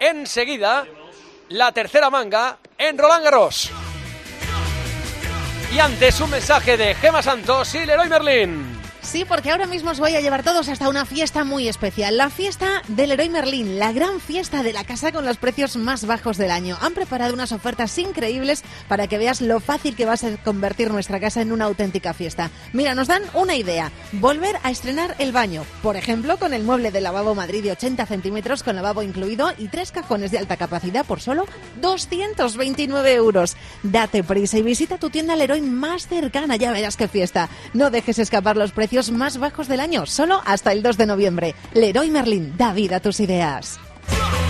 Enseguida, la tercera manga en Roland Garros. Y antes un mensaje de Gemma Santos y Leroy Merlin. Sí, porque ahora mismo os voy a llevar todos hasta una fiesta muy especial. La fiesta del Leroy Merlin, la gran fiesta de la casa con los precios más bajos del año. Han preparado unas ofertas increíbles para que veas lo fácil que va a ser convertir nuestra casa en una auténtica fiesta. Mira, nos dan una idea. Volver a estrenar el baño. Por ejemplo, con el mueble de lavabo Madrid de ochenta centímetros con lavabo incluido y tres cajones de alta capacidad por solo doscientos veintinueve euros. Date prisa y visita tu tienda Leroy más cercana. Ya verás qué fiesta. No dejes escapar los precios más bajos del año, solo hasta el dos de noviembre. Leroy Merlin, da vida a tus ideas.